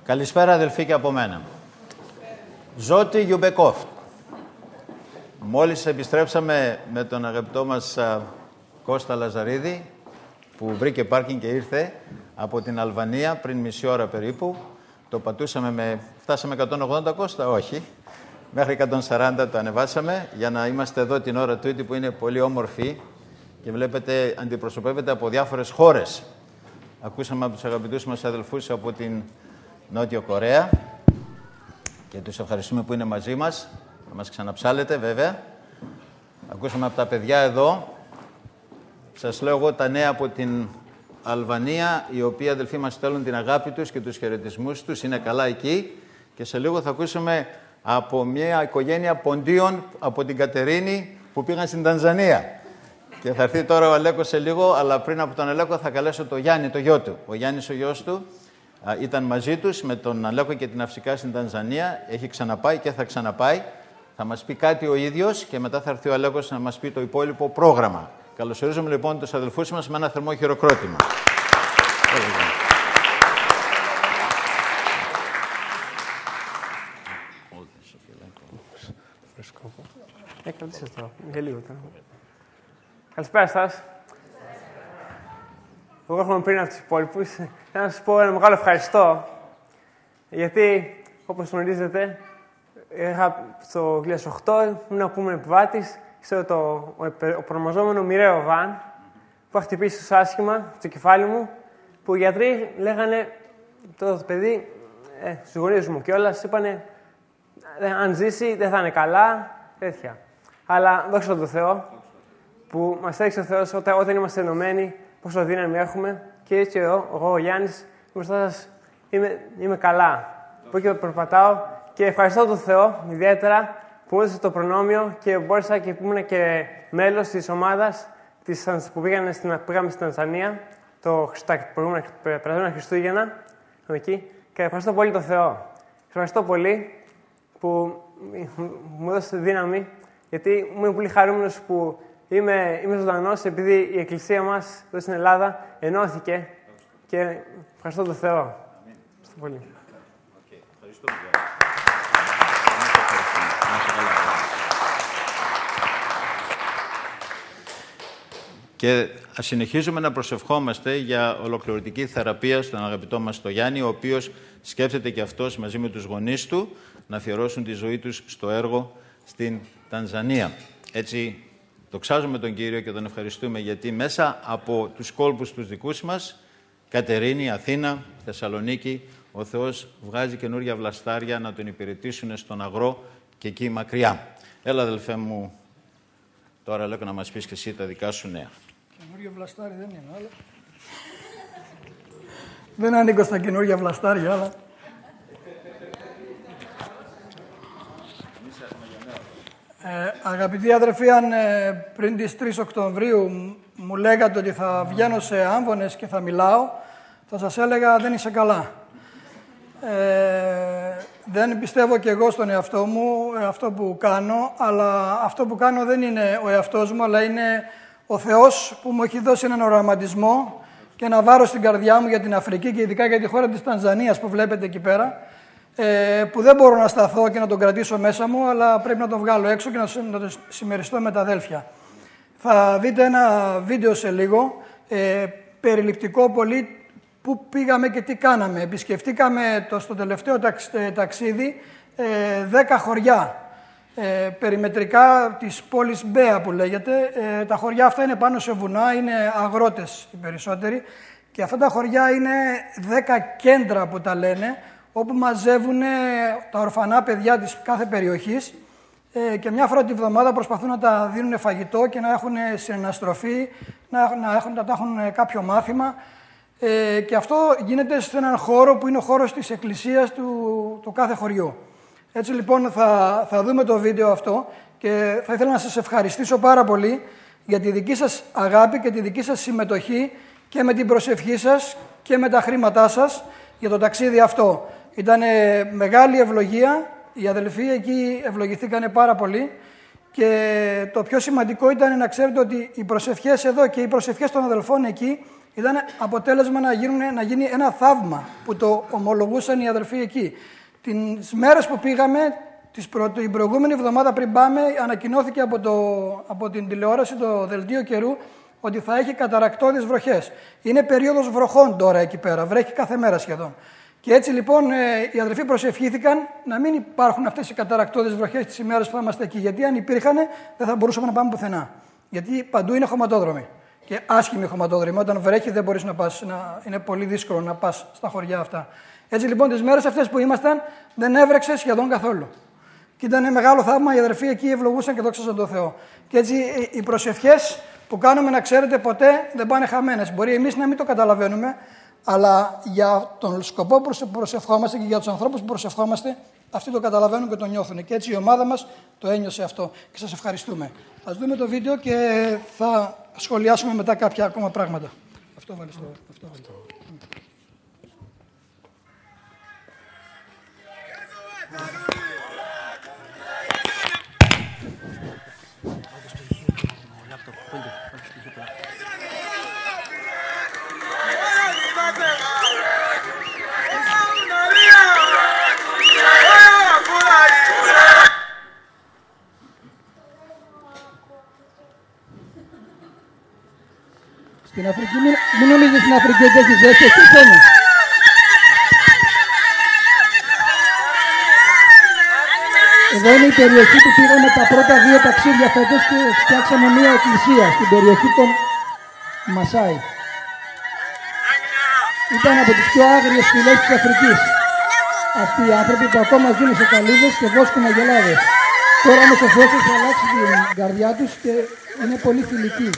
Καλησπέρα αδελφοί και από μένα. Ζώτη Γιουμπεκόφ. Μόλις επιστρέψαμε με τον αγαπητό μας Κώστα Λαζαρίδη, που βρήκε πάρκινγκ και ήρθε από την Αλβανία πριν μισή ώρα περίπου. Το πατούσαμε φτάσαμε 180, Κώστα, όχι. Μέχρι 140 το ανεβάσαμε για να είμαστε εδώ την ώρα τούτη που είναι πολύ όμορφη και βλέπετε αντιπροσωπεύεται από διάφορες χώρες. Ακούσαμε από τους αγαπητούς μας αδελφούς από την Νότιο Κορέα και τους ευχαριστούμε που είναι μαζί μας. Να μας ξαναψάλετε βέβαια. Ακούσαμε από τα παιδιά εδώ. Σας λέω εγώ τα νέα από την Αλβανία, οι οποίοι αδελφοί μας στέλνουν την αγάπη τους και τους χαιρετισμούς τους. Είναι καλά εκεί. Και σε λίγο θα ακούσουμε από μια οικογένεια ποντίων από την Κατερίνη που πήγαν στην Τανζανία. Και θα έρθει τώρα ο Αλέκος σε λίγο, αλλά πριν από τον Αλέκο θα καλέσω τον Γιάννη, το γιο του. Ο Γιάννης, ο γιος του, ήταν μαζί τους με τον Αλέκο και την Αυσικά στην Τανζανία. Έχει ξαναπάει και θα ξαναπάει. Θα μας πει κάτι ο ίδιος και μετά θα έρθει ο Αλέκος να μας πει το υπόλοιπο πρόγραμμα. Καλωσορίζουμε λοιπόν τους αδελφούς μας με ένα θερμό χειροκρότημα. Καλησπέρα σας. Εγώ έρχομαι πριν από τους υπόλοιπους. Θέλω να σας πω ένα μεγάλο ευχαριστώ. Γιατί, όπως γνωρίζετε, στο 2008 ήμουν που ήμουν επιβάτης. Ξέρω ο προνομαζόμενο μοιραίο βαν που θα χτυπήσει τόσο άσχημα στο κεφάλι μου, που οι γιατροί λέγανε το παιδί, στους γονείς μου κιόλας, είπανε αν ζήσει δεν θα είναι καλά, τέτοια. Αλλά δόξα τω Θεώ, που μας έδειξε ο Θεός όταν είμαστε ενωμένοι, πόσο δύναμη έχουμε, και έτσι εγώ ο Γιάννης, μπροστά σας είμαι καλά. Που εκεί περπατάω και ευχαριστώ τον Θεό ιδιαίτερα που μου έδωσε το προνόμιο και μπόρεσα και που ήμουν και μέλος της ομάδας που πήγαμε στην Τανζανία τα περασμένα Χριστούγεννα. Εκεί, και ευχαριστώ πολύ τον Θεό. Ευχαριστώ πολύ που μου έδωσε δύναμη, γιατί μου είναι πολύ χαρούμενος που είμαι ζωντανός, επειδή η Εκκλησία μας εδώ στην Ελλάδα ενώθηκε και ευχαριστώ τον Θεό. Ευχαριστώ πολύ. Και συνεχίζουμε να προσευχόμαστε για ολοκληρωτική θεραπεία στον αγαπητό μας τον Γιάννη, ο οποίος σκέφτεται και αυτός μαζί με τους γονείς του να αφιερώσουν τη ζωή τους στο έργο στην Τανζανία. Έτσι, δοξάζουμε τον Κύριο και τον ευχαριστούμε, γιατί μέσα από τους κόλπους τους δικούς μας, Κατερίνη, Αθήνα, Θεσσαλονίκη, ο Θεός βγάζει καινούργια βλαστάρια να τον υπηρετήσουν στον αγρό και εκεί μακριά. Έλα, αδελφέ μου, τώρα λέω να μας πεις και εσύ τα δικά σου νέα. Καινούργιο βλαστάρι δεν είναι, αλλά... δεν ανήκω στα καινούργια βλαστάρια, αλλά... Αγαπητοί αδερφοί, αν πριν τις 3 Οκτωβρίου μου λέγατε ότι θα βγαίνω σε άμβονες και θα μιλάω, θα σας έλεγα δεν είσαι καλά. Δεν πιστεύω και εγώ στον εαυτό μου, αυτό που κάνω, αλλά αυτό που κάνω δεν είναι ο εαυτός μου, αλλά είναι ο Θεός που μου έχει δώσει έναν οραματισμό και ένα βάρος στην καρδιά μου για την Αφρική και ειδικά για τη χώρα της Τανζανίας που βλέπετε εκεί πέρα, που δεν μπορώ να σταθώ και να τον κρατήσω μέσα μου, αλλά πρέπει να τον βγάλω έξω και να το συμμεριστώ με τα αδέλφια. Θα δείτε ένα βίντεο σε λίγο, περιληπτικό πολύ, πού πήγαμε και τι κάναμε. Επισκεφτήκαμε στο τελευταίο ταξίδι 10 χωριά, περιμετρικά της πόλης Μπέα που λέγεται. Τα χωριά αυτά είναι πάνω σε βουνά, είναι αγρότες οι περισσότεροι, και αυτά τα χωριά είναι 10 κέντρα που τα λένε, όπου μαζεύουν τα ορφανά παιδιά της κάθε περιοχής και μια φορά τη βδομάδα προσπαθούν να τα δίνουν φαγητό και να έχουν συναναστροφή, να τα έχουν κάποιο μάθημα. Και αυτό γίνεται σε έναν χώρο που είναι ο χώρος της εκκλησίας του κάθε χωριού. Έτσι λοιπόν θα δούμε το βίντεο αυτό και θα ήθελα να σας ευχαριστήσω πάρα πολύ για τη δική σας αγάπη και τη δική σας συμμετοχή και με την προσευχή σας και με τα χρήματά σας για το ταξίδι αυτό. Ήταν μεγάλη ευλογία, οι αδελφοί εκεί ευλογηθήκανε πάρα πολύ και το πιο σημαντικό ήταν να ξέρετε ότι οι προσευχές εδώ και οι προσευχές των αδελφών εκεί ήταν αποτέλεσμα να γίνει ένα θαύμα που το ομολογούσαν οι αδερφοί εκεί. Τις μέρες που πήγαμε, την προηγούμενη εβδομάδα πριν πάμε, ανακοινώθηκε από την τηλεόραση, το δελτίο καιρού, ότι θα έχει καταρρακτώδεις βροχές. Είναι περίοδος βροχών τώρα εκεί πέρα, βρέχει κάθε μέρα σχεδόν. Και έτσι λοιπόν οι αδερφοί προσευχήθηκαν να μην υπάρχουν αυτές οι καταρρακτώδεις βροχές τις ημέρες που θα είμαστε εκεί. Γιατί αν υπήρχαν δεν θα μπορούσαμε να πάμε πουθενά. Γιατί παντού είναι χωματόδρομοι. Και άσχημοι χωματόδρομοι. Όταν βρέχει δεν μπορείς να πας, είναι πολύ δύσκολο να πας στα χωριά αυτά. Έτσι λοιπόν τις μέρες αυτές που ήμασταν δεν έβρεξε σχεδόν καθόλου. Και ήταν μεγάλο θαύμα, οι αδερφοί εκεί ευλογούσαν και δόξασαν τον Θεό. Και έτσι οι προσευχές που κάνουμε, να ξέρετε, ποτέ δεν πάνε χαμένες. Μπορεί εμείς να μην το καταλαβαίνουμε, αλλά για τον σκοπό που προσευχόμαστε και για τους ανθρώπους που προσευχόμαστε, αυτοί το καταλαβαίνουν και το νιώθουν. Και έτσι η ομάδα μας το ένιωσε αυτό. Και σας ευχαριστούμε. Ας δούμε το βίντεο και θα σχολιάσουμε μετά κάποια ακόμα πράγματα. Αυτό βάλει στο. Στην Αφρική, μην νομίζεις στην Αφρική ότι έχει ζέστη, εκεί θέλει. Εδώ είναι η περιοχή που πήγαμε τα πρώτα 2 ταξίδια φέτος και φτιάξαμε μια εκκλησία στην περιοχή των Μασάι. Ήταν από τις πιο άγριες φυλές της Αφρικής. Αυτοί οι άνθρωποι που ακόμα ζουν σε καλύβες και βόσκουν αγελάδες. Τώρα όμως ο Θεός έχει αλλάξει την καρδιά τους και είναι πολύ φιλικοί.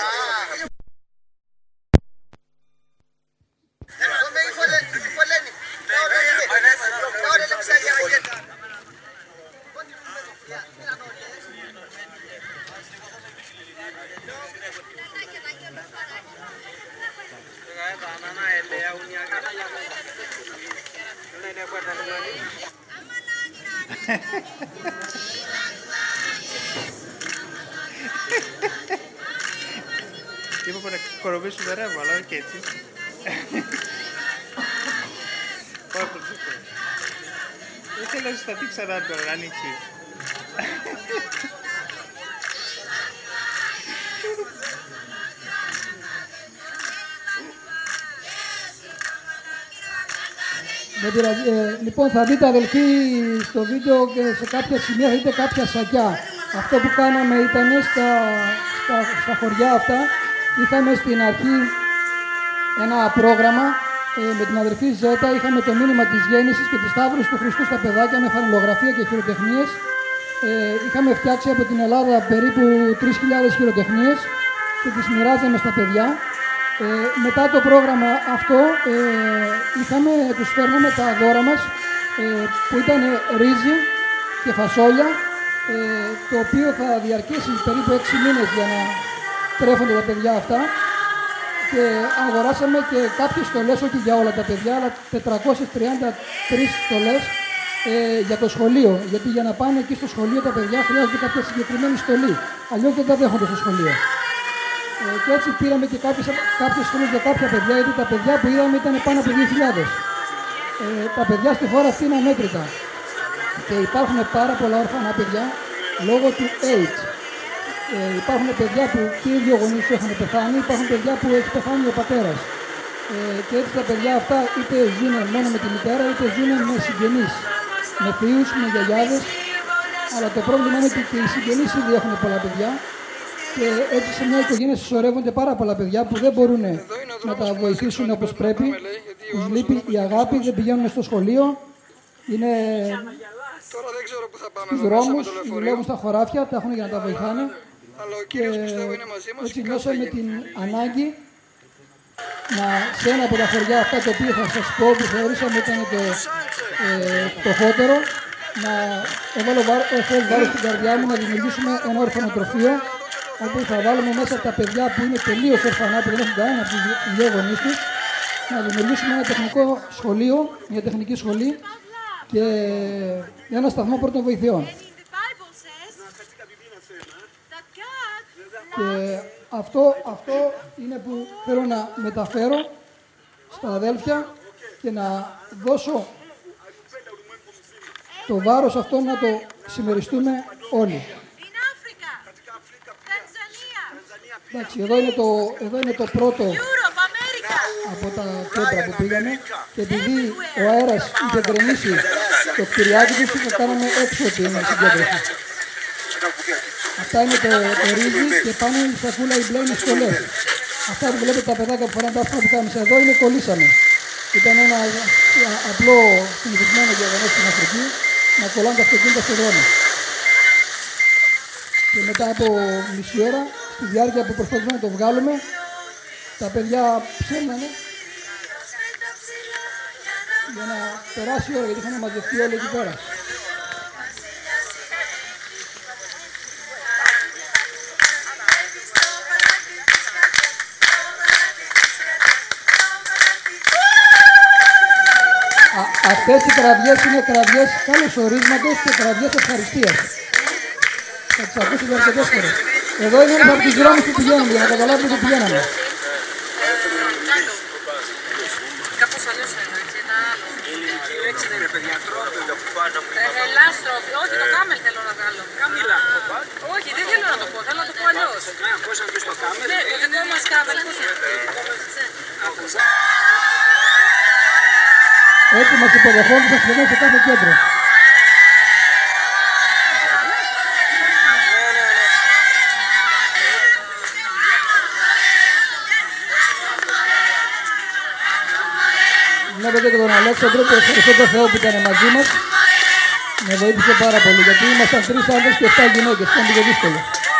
Είπα να κοροβήσω το ρεύμα, αλλά όχι έτσι. Πάω προσεκτικό. Δεν θέλω να συσταθεί ξανά τώρα, να ανοίξει. Λοιπόν, θα δείτε αδελφοί στο βίντεο και σε κάποια σημεία θα δείτε κάποια σακιά. Αυτό που κάναμε ήταν στα χωριά αυτά. Είχαμε στην αρχή ένα πρόγραμμα με την αδερφή Ζέτα. Είχαμε το μήνυμα της γέννησης και της Σταύρωσης του Χριστού στα παιδάκια με φανελογραφία και χειροτεχνίες. Είχαμε φτιάξει από την Ελλάδα περίπου 3.000 χειροτεχνίες και τις μοιράζαμε στα παιδιά. Μετά το πρόγραμμα αυτό τους φέρναμε τα δώρα μας που ήταν ρύζι και φασόλια, το οποίο θα διαρκέσει περίπου 6 μήνες για να τρέφονται τα παιδιά αυτά, και αγοράσαμε και κάποιες στολές, όχι για όλα τα παιδιά, αλλά 433 στολές για το σχολείο, γιατί για να πάνε εκεί στο σχολείο τα παιδιά χρειάζονται κάποια συγκεκριμένη στολή, αλλιώς δεν τα δέχονται στο σχολείο. Και έτσι πήραμε και κάποιες στολές για κάποια παιδιά, γιατί τα παιδιά που είδαμε ήταν πάνω από 2.000. Τα παιδιά στη χώρα αυτή είναι αμέτρητα. Και υπάρχουν πάρα πολλά όρφανα παιδιά λόγω του AIDS. Υπάρχουν παιδιά που και οι δύο γονείς του έχουν πεθάνει, υπάρχουν παιδιά που έχει πεθάνει ο πατέρας. Και έτσι τα παιδιά αυτά είτε ζουν μόνο με τη μητέρα, είτε ζουν με συγγενείς, με θείους, με γιαγιάδες. Αλλά το πρόβλημα είναι ότι και οι συγγενείς ήδη έχουν πολλά παιδιά. Και έτσι σε μια οικογένεια συσσωρεύονται πάρα πολλά παιδιά που δεν μπορούν να τα βοηθήσουν όπως πρέπει. Τους λείπει η αγάπη, δεν πηγαίνουν στο σχολείο. Είναι στους δρόμους, δουλεύουν στα χωράφια, τα έχουν για να τα βοηθάνε. Και έτσι νιώσαμε την ανάγκη σε ένα από τα χωριά αυτά, το οποίο θα σας πω που θεωρήσαμε ήταν το φτωχότερο, να έβαλω βάρος στην καρδιά μου να δημιουργήσουμε ένα ορφανοτροφείο, όπου θα βάλουμε μέσα τα παιδιά που είναι τελείως ορφανά, που δεν έχουν κανένα από τους δύο γονείς τους, να δημιουργήσουμε ένα τεχνικό σχολείο, μια τεχνική σχολή και ένα σταθμό πρώτων βοηθειών. Και αυτό είναι που θέλω να μεταφέρω στα αδέλφια και να δώσω το βάρος αυτό να το συμμεριστούμε όλοι. Εντάξει, εδώ είναι το πρώτο από τα κέντρα που πήγαμε και επειδή ο αέρας είχε γκρεμίσει το κτηριάκι τους, το κάναμε έξω την συγκέντρωση. Αυτά είναι το ρύζι και πάνω η σακούλα οι μπλε είναι στολές. Αυτά που βλέπετε τα παιδάκια που φοράνε τα αυτά που κάνουμε εδώ είναι κολλήσαμε. Ήταν ένα απλό συνηθισμένο γεγονός στην Αφρική να κολλάνε τα αυτοκίνητα στο δρόμο. Και μετά από μισή ώρα, στη διάρκεια που προσπαθούσαμε να το βγάλουμε, τα παιδιά ψέλνανε για να περάσει η ώρα, γιατί είχαν μαζευτεί όλοι εκεί πέρα. Αυτές οι κραυγές είναι κραυγές καλωσορίσματος και κραυγές ευχαριστίας. Θα τις ακούσετε αρκετές φορές. Εδώ είναι ένας από τους δρόμους που πηγαίνουμε, για να καταλάβετε που πηγαίναμε. Κάπως αλλιώς είναι, έτσι, ένα άλλο. Έτσι είναι, παιδιά, τρόπια που πάνε από την ελάστροφη, όχι, το κάμελ θέλω να βγάλω. Κάμελα. Όχι, δεν θέλω να το πω, θέλω να το πω αλλιώς. Πώς να πεις το κάμελ. Ναι, το δικό μας κάμελ, πώς είναι. Έτσι μας υποδεχόντουσαν σχεδόν σε κάθε κέντρο. Βλέπετε και τον Αλέξανδρο που ευχαριστώ τον Θεό που ήταν μαζί μας. Με βοήθησε πάρα πολύ γιατί ήμασταν 3 άντρες και 7 γυναίκες. Ήταν λίγο δύσκολο.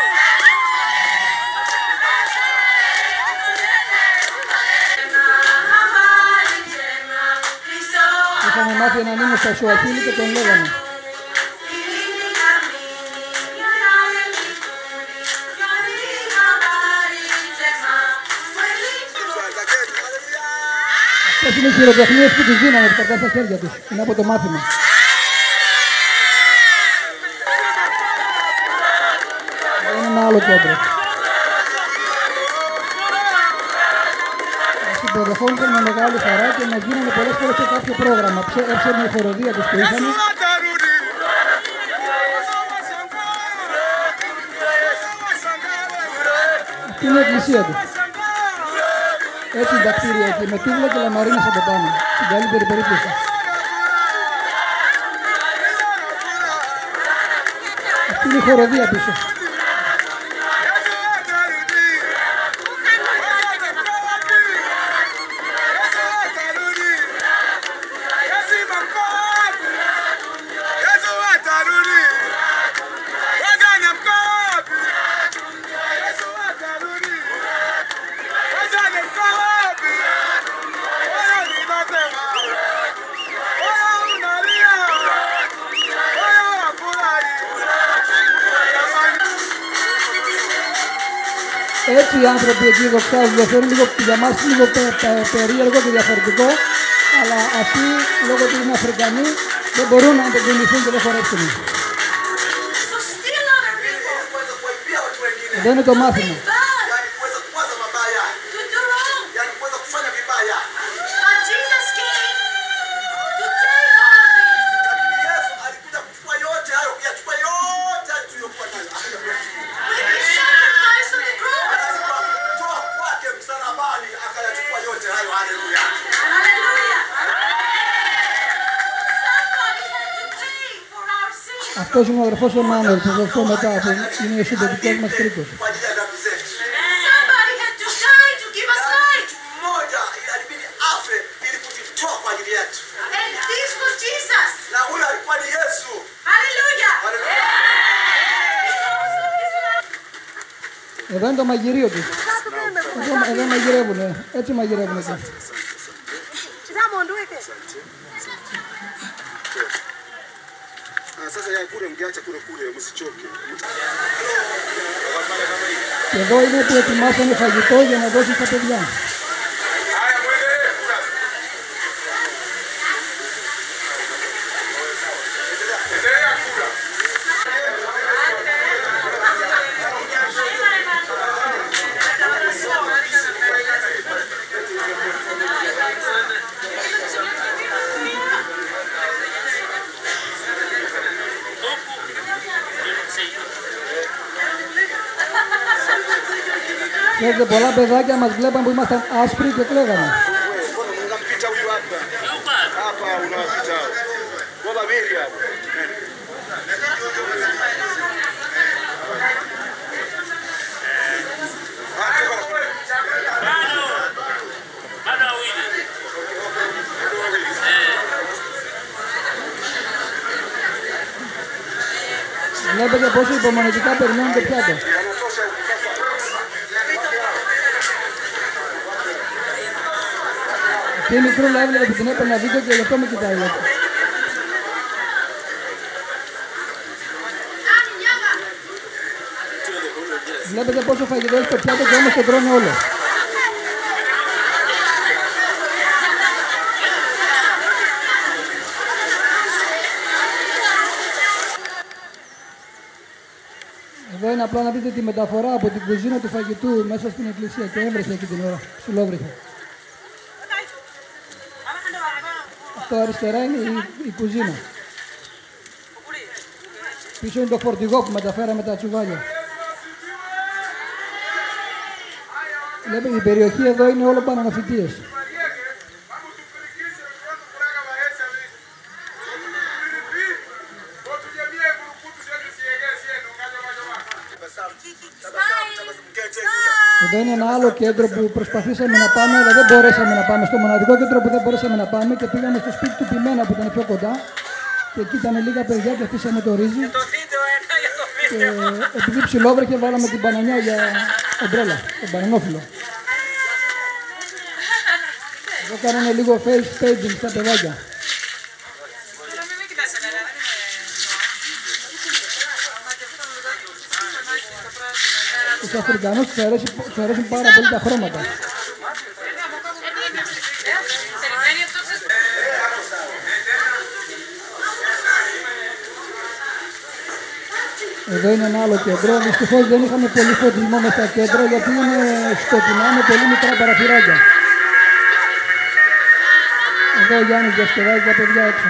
Είχαμε μάθει έναν ύμνο στα Σουαχίλη και τον λέγαμε. Αυτές είναι οι χειροτεχνίες που τους δίνανε κρατά στα χέρια τους. Είναι από το μάθημα. Είναι ένα άλλο κέντρο. Μας υποδεχόντουσαν με μεγάλη χαρά και μας δίνανε πολλές φορές σε κάποιο πρόγραμμα. Έψερνε η χοροδία τους που είχαν. Αυτή είναι η εκκλησία τους. Έτσι είναι τα κτίρια εκεί, με τούβλα και λαμαρίνες από πάνω, στην καλύτερη περίπτωση. Αυτή είναι η χοροδία πίσω. Έτσι οι άνθρωποι εκεί δοξάζουν, αυτό είναι λίγο, για μας λίγο περίεργο και διαφορετικό, αλλά αυτοί λόγω του είναι Αφρικανοί δεν μπορούν να αντικοιμηθούν και δεν χορέψουν. Εδώ είναι το μάθημα. Αυτός είναι ο αδερφός ο Μάνος, θα σας πω μετά, που είναι ο συντηρητικός μας κρίκος. Εδώ είναι το μαγειρίο τους. Εδώ μαγειρεύουνε. Έτσι μαγειρεύουνε εκεί. Και εδώ είναι που ετοιμάσανε φαγητό για να δώσει στα παιδιά. Ξέρετε, πολλά παιδάκια μας βλέπαν που ήμασταν άσπροι και κλαίγανε. Βλέπετε πόσο υπομονετικά περιμένουν το πιάτο. Αυτή η μικρούλα έβλεπε που την έπαιρνα βίντεο και γι' αυτό με κοιτάει. Βλέπετε πόσο φαγητό έχει το πιάτο και όμως το τρώνε όλο. Εδώ είναι απλά να δείτε τη μεταφορά από την κουζίνα του φαγητού μέσα στην εκκλησία και έβρεσε εκεί την ώρα, ψιλόβρεχε. Αυτό αριστερά είναι η κουζίνα. Πίσω είναι το φορτηγό που μεταφέραμε τα τσουβάλια. Βλέπετε, η περιοχή εδώ είναι όλο πανανοφυτίες. Εδώ είναι ένα άλλο κέντρο που προσπαθήσαμε να πάμε, αλλά δεν μπορέσαμε να πάμε. Στο μοναδικό κέντρο που δεν μπορέσαμε να πάμε και πήγαμε στο σπίτι του Πιμένα που ήταν πιο κοντά. Και εκεί ήταν λίγα παιδιά και αφήσαμε το ρύζι. Και επειδή ψιλόβρεχε, βάλαμε την μπανανιά για ομπρέλα, τον μπανανόφυλλο. Εδώ κάνανε λίγο face staging στα παιδάκια. Τους Αφρικανούς τους αρέσουν πάρα πολύ τα χρώματα. Εδώ είναι ένα άλλο κέντρο. Δυστυχώς δεν είχαμε πολύ φωτισμό μες στα κέντρα γιατί είναι σκοτεινά με πολύ μικρά παραθυράκια. Εδώ ο Γιάννης διασκεδάζει τα παιδιά έξω.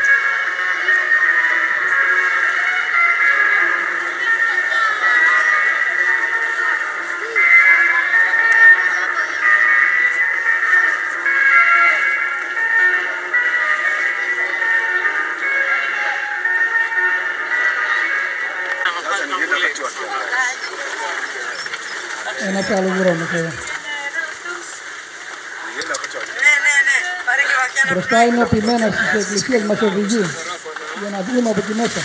Ένας άλλος δρόμος εδώ. Μπροστά είναι ο Πιμένας της εκκλησίας, μας οδηγεί για να βγούμε από εκεί μέσα.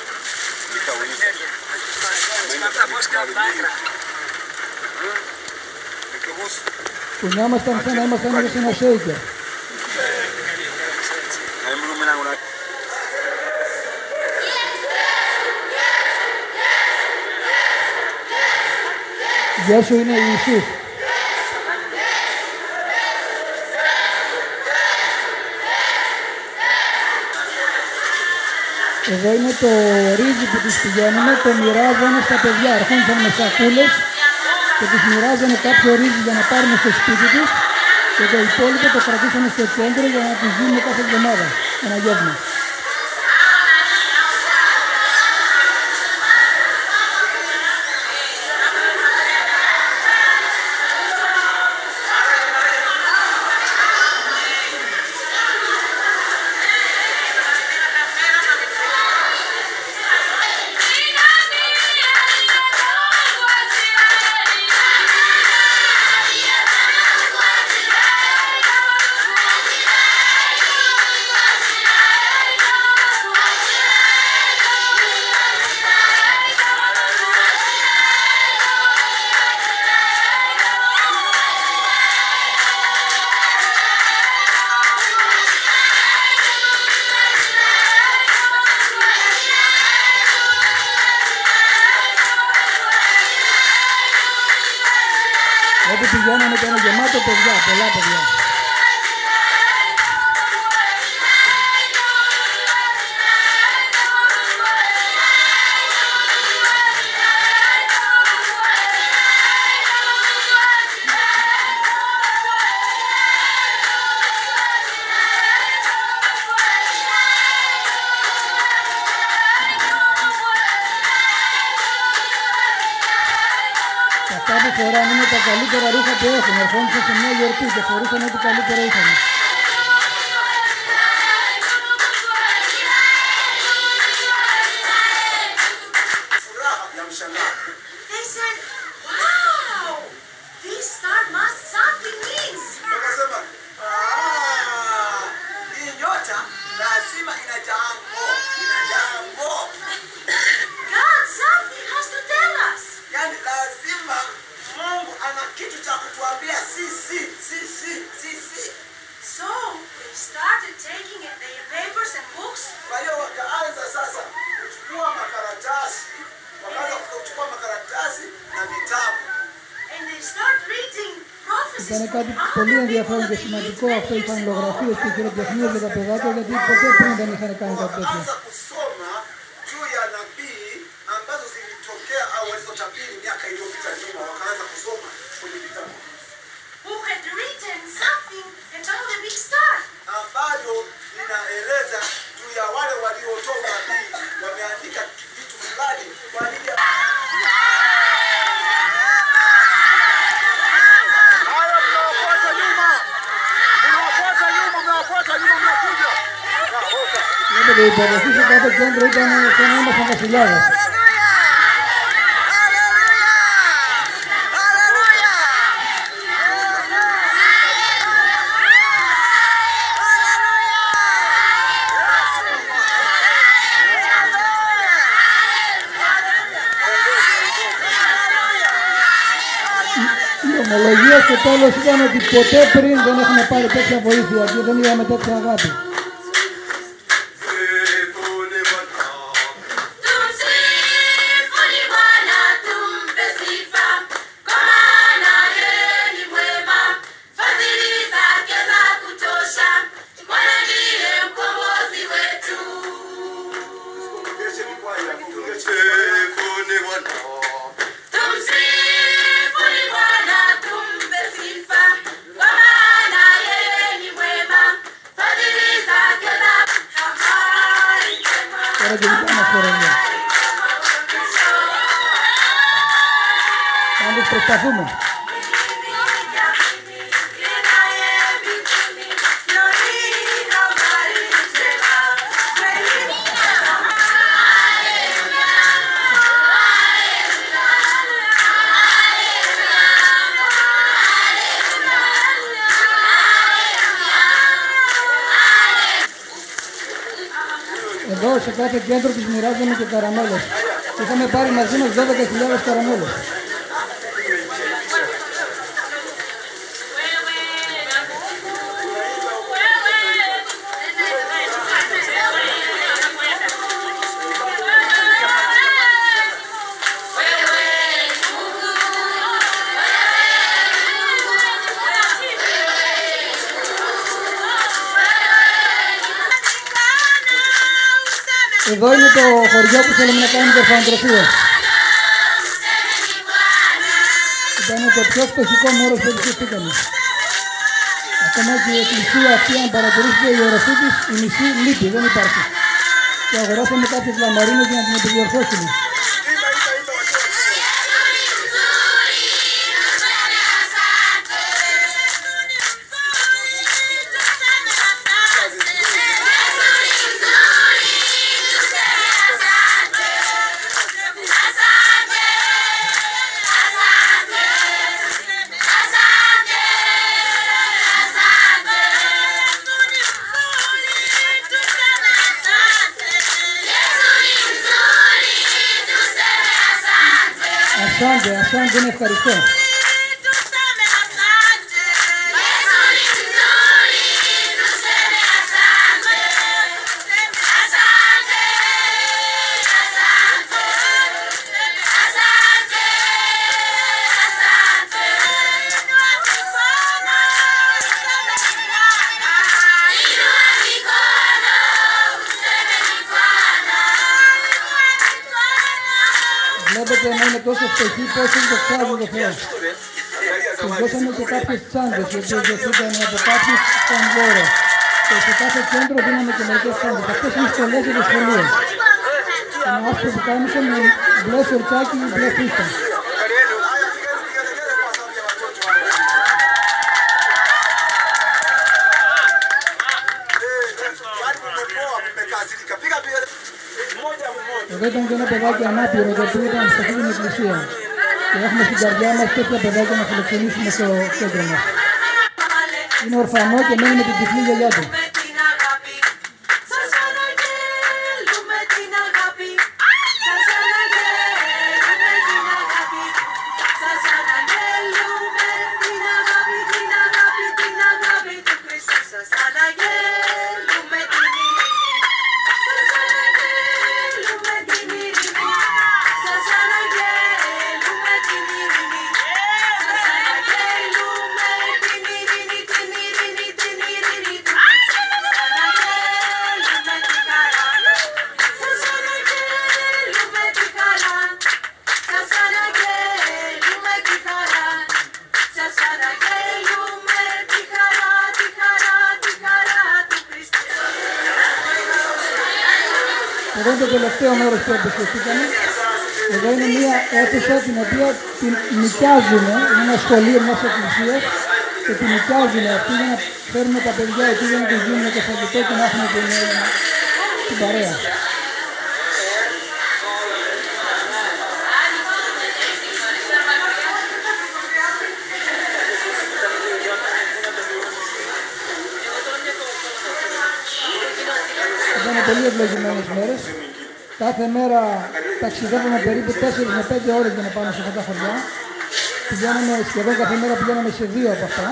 Κουνιάμασταν σαν να ήμασταν μέσα σε ένα σέικερ. Γεια σου, είναι Ιησούς. Εδώ είναι το ρύζι που τους πηγαίνουμε, το μοιράζανε στα παιδιά. Αρχόντουσαν με σακούλες και τους μοιράζανε κάποιο ρύζι για να πάρουν στο σπίτι τους και το υπόλοιπο το κρατήσανε στο κέντρο για να τους δίνουν κάθε εβδομάδα ένα γεύμα. Όπου πηγαίνανε και είναι γεμάτο παιδιά, πολλά παιδιά. Κάπου φοράνε τα καλύτερα ρούχα που έχουν. Ερχόντουσαν σε μια γιορτή και φορούσαν ό,τι καλύτερα είχαν. They said, wow, this star must something means. Wakasema, hii nyota lazima ina jambo. God, something has to tell us. Yaani lazima Mungu ana kitu cha kutuambia sisi. So they started taking their papers and books. Kwa hiyo wakaanza sasa kuchukua makaratasi na vitabu. And they start reading prophecies. Ήταν κάτι πολύ ενδιαφέρον και σημαντικό αυτό, οι φανελογραφίες και οι χειροτεχνίες για τα παιδάκια, γιατί ποτέ πριν δεν είχαν κάνει κάτι τέτοιο. Wakaanza kusoma juu ya nabii ambazo zilitokea au walizotabiri miaka iliyopita nyuma, wakaanza kusoma kwenye vitabu. Who had written something about the big star. Ambayo inaeleza juu ya wale waliotoa nabii, wameandika vitu fulani kwa ajili ya Βλέπετε, η υποδοχή σε κάθε κέντρο ήταν σαν να ήμασταν βασιλιάδες. Η ομολογία στο τέλος ήταν ότι ποτέ πριν δεν έχουμε πάρει τέτοια βοήθεια και δεν είδαμε τέτοια αγάπη. Πάντως προσπαθούμε. Εδώ σε κάθε κέντρο τους μοιράζαμε και καραμέλες. Είχαμε πάρει μαζί μας 12.000 καραμέλες. Εδώ είναι το χωριό που θέλουμε να κάνουμε το ορφανοτροφείο. Ήταν το πιο φτωχικό μέρος που επισκεφτήκαμε. Ακόμα και η εκκλησία αυτή, αν παρατηρήσετε η οροφή της, η μισή λείπει, δεν υπάρχει. Και αγοράσαμε κάποιες λαμαρίνες για να την επιδιορθώσουμε. Ασάντε, είναι ευχαριστώ. Βλέπετε να είναι τόσο φτωχοί πόσο το ξάζουν το Θεό. Τους δώσαμε και κάποιες τσάντες, οι οποίες δοθήκαν από κάποιους σαν δώρο. Και σε κάθε κέντρο δίναμε και μερικές τσάντες. Αυτές είναι στολές για το σχολείο. Ένα άσπρο που κάμισε με μπλε σορτσάκι ή μπλε φούστα. Nikazilika. Piga piga. Moja mmoja. Εδώ ήταν και ένα παιδάκι ανάπηρο το οποίο ήταν σε αυτή την εκκλησία. Και έχουμε στην καρδιά μας τέτοια παιδάκια να φιλοξενήσουμε στο κέντρο μας. Είναι ορφανό και μένει με την τυφλή γιαγιά του. Εδώ είναι το τελευταίο μέρος που επισκεφτήκαμε. Εδώ είναι μια αίθουσα την οποία την νοικιάζουν, είναι ένα σχολείο μιας εκκλησίας και την νοικιάζουν αυτοί για να φέρουν τα παιδιά εκεί για να τους δίνουν το φαγητό και να έχουν την παρέα. Ήταν πολύ ευλογημένες μέρες. Κάθε μέρα ταξιδεύαμε περίπου 4 με 5 ώρες για να πάμε σε αυτά τα χωριά. Πηγαίναμε σχεδόν κάθε μέρα, πηγαίναμε σε 2 από αυτά.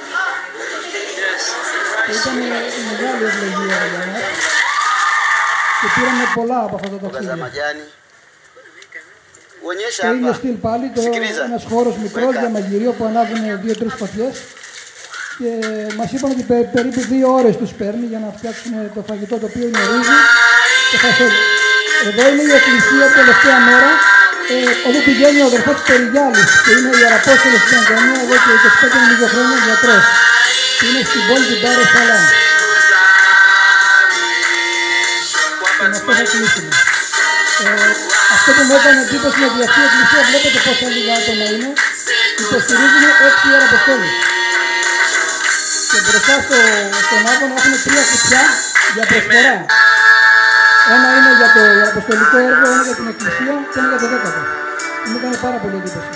Και ήταν μεγάλη ευλογία για μας. Και πήραμε πολλά από αυτά τα ταξίδια. Το ίδιο στυλ πάλι, ένας χώρος μικρός για μαγειρίο που ανάβουν 2-3 φωτιές. Και μας είπαν ότι περίπου 2 ώρες τους παίρνει για να φτιάξουν το φαγητό το οποίο είναι ρύζι και φασόλι. Εδώ είναι η εκκλησία τελευταία μέρα, όπου πηγαίνει ο αδερφός Περιγιάλης και είναι η Ιεραπόστολος στην Αγγλία, εδώ και 25 χρόνια γιατρός. Είναι στην πόλη του Ντάρ es Salaam. Και με αυτό θα κλείσουμε. Αυτό που μου έκανε εντύπωση με τη αυτή εκκλησία, βλέπετε πόσα λίγα άτομα είναι, υποστηρίζουν 6 Ιεραποστόλους. Και μπροστά στον άβονα έχουν 3 κουτιά για προσφορά. Ένα είναι για το αποστολικό έργο, ένα για την εκκλησία και ένα για το 10ο. Μου έκανε πάρα πολύ εντύπωση.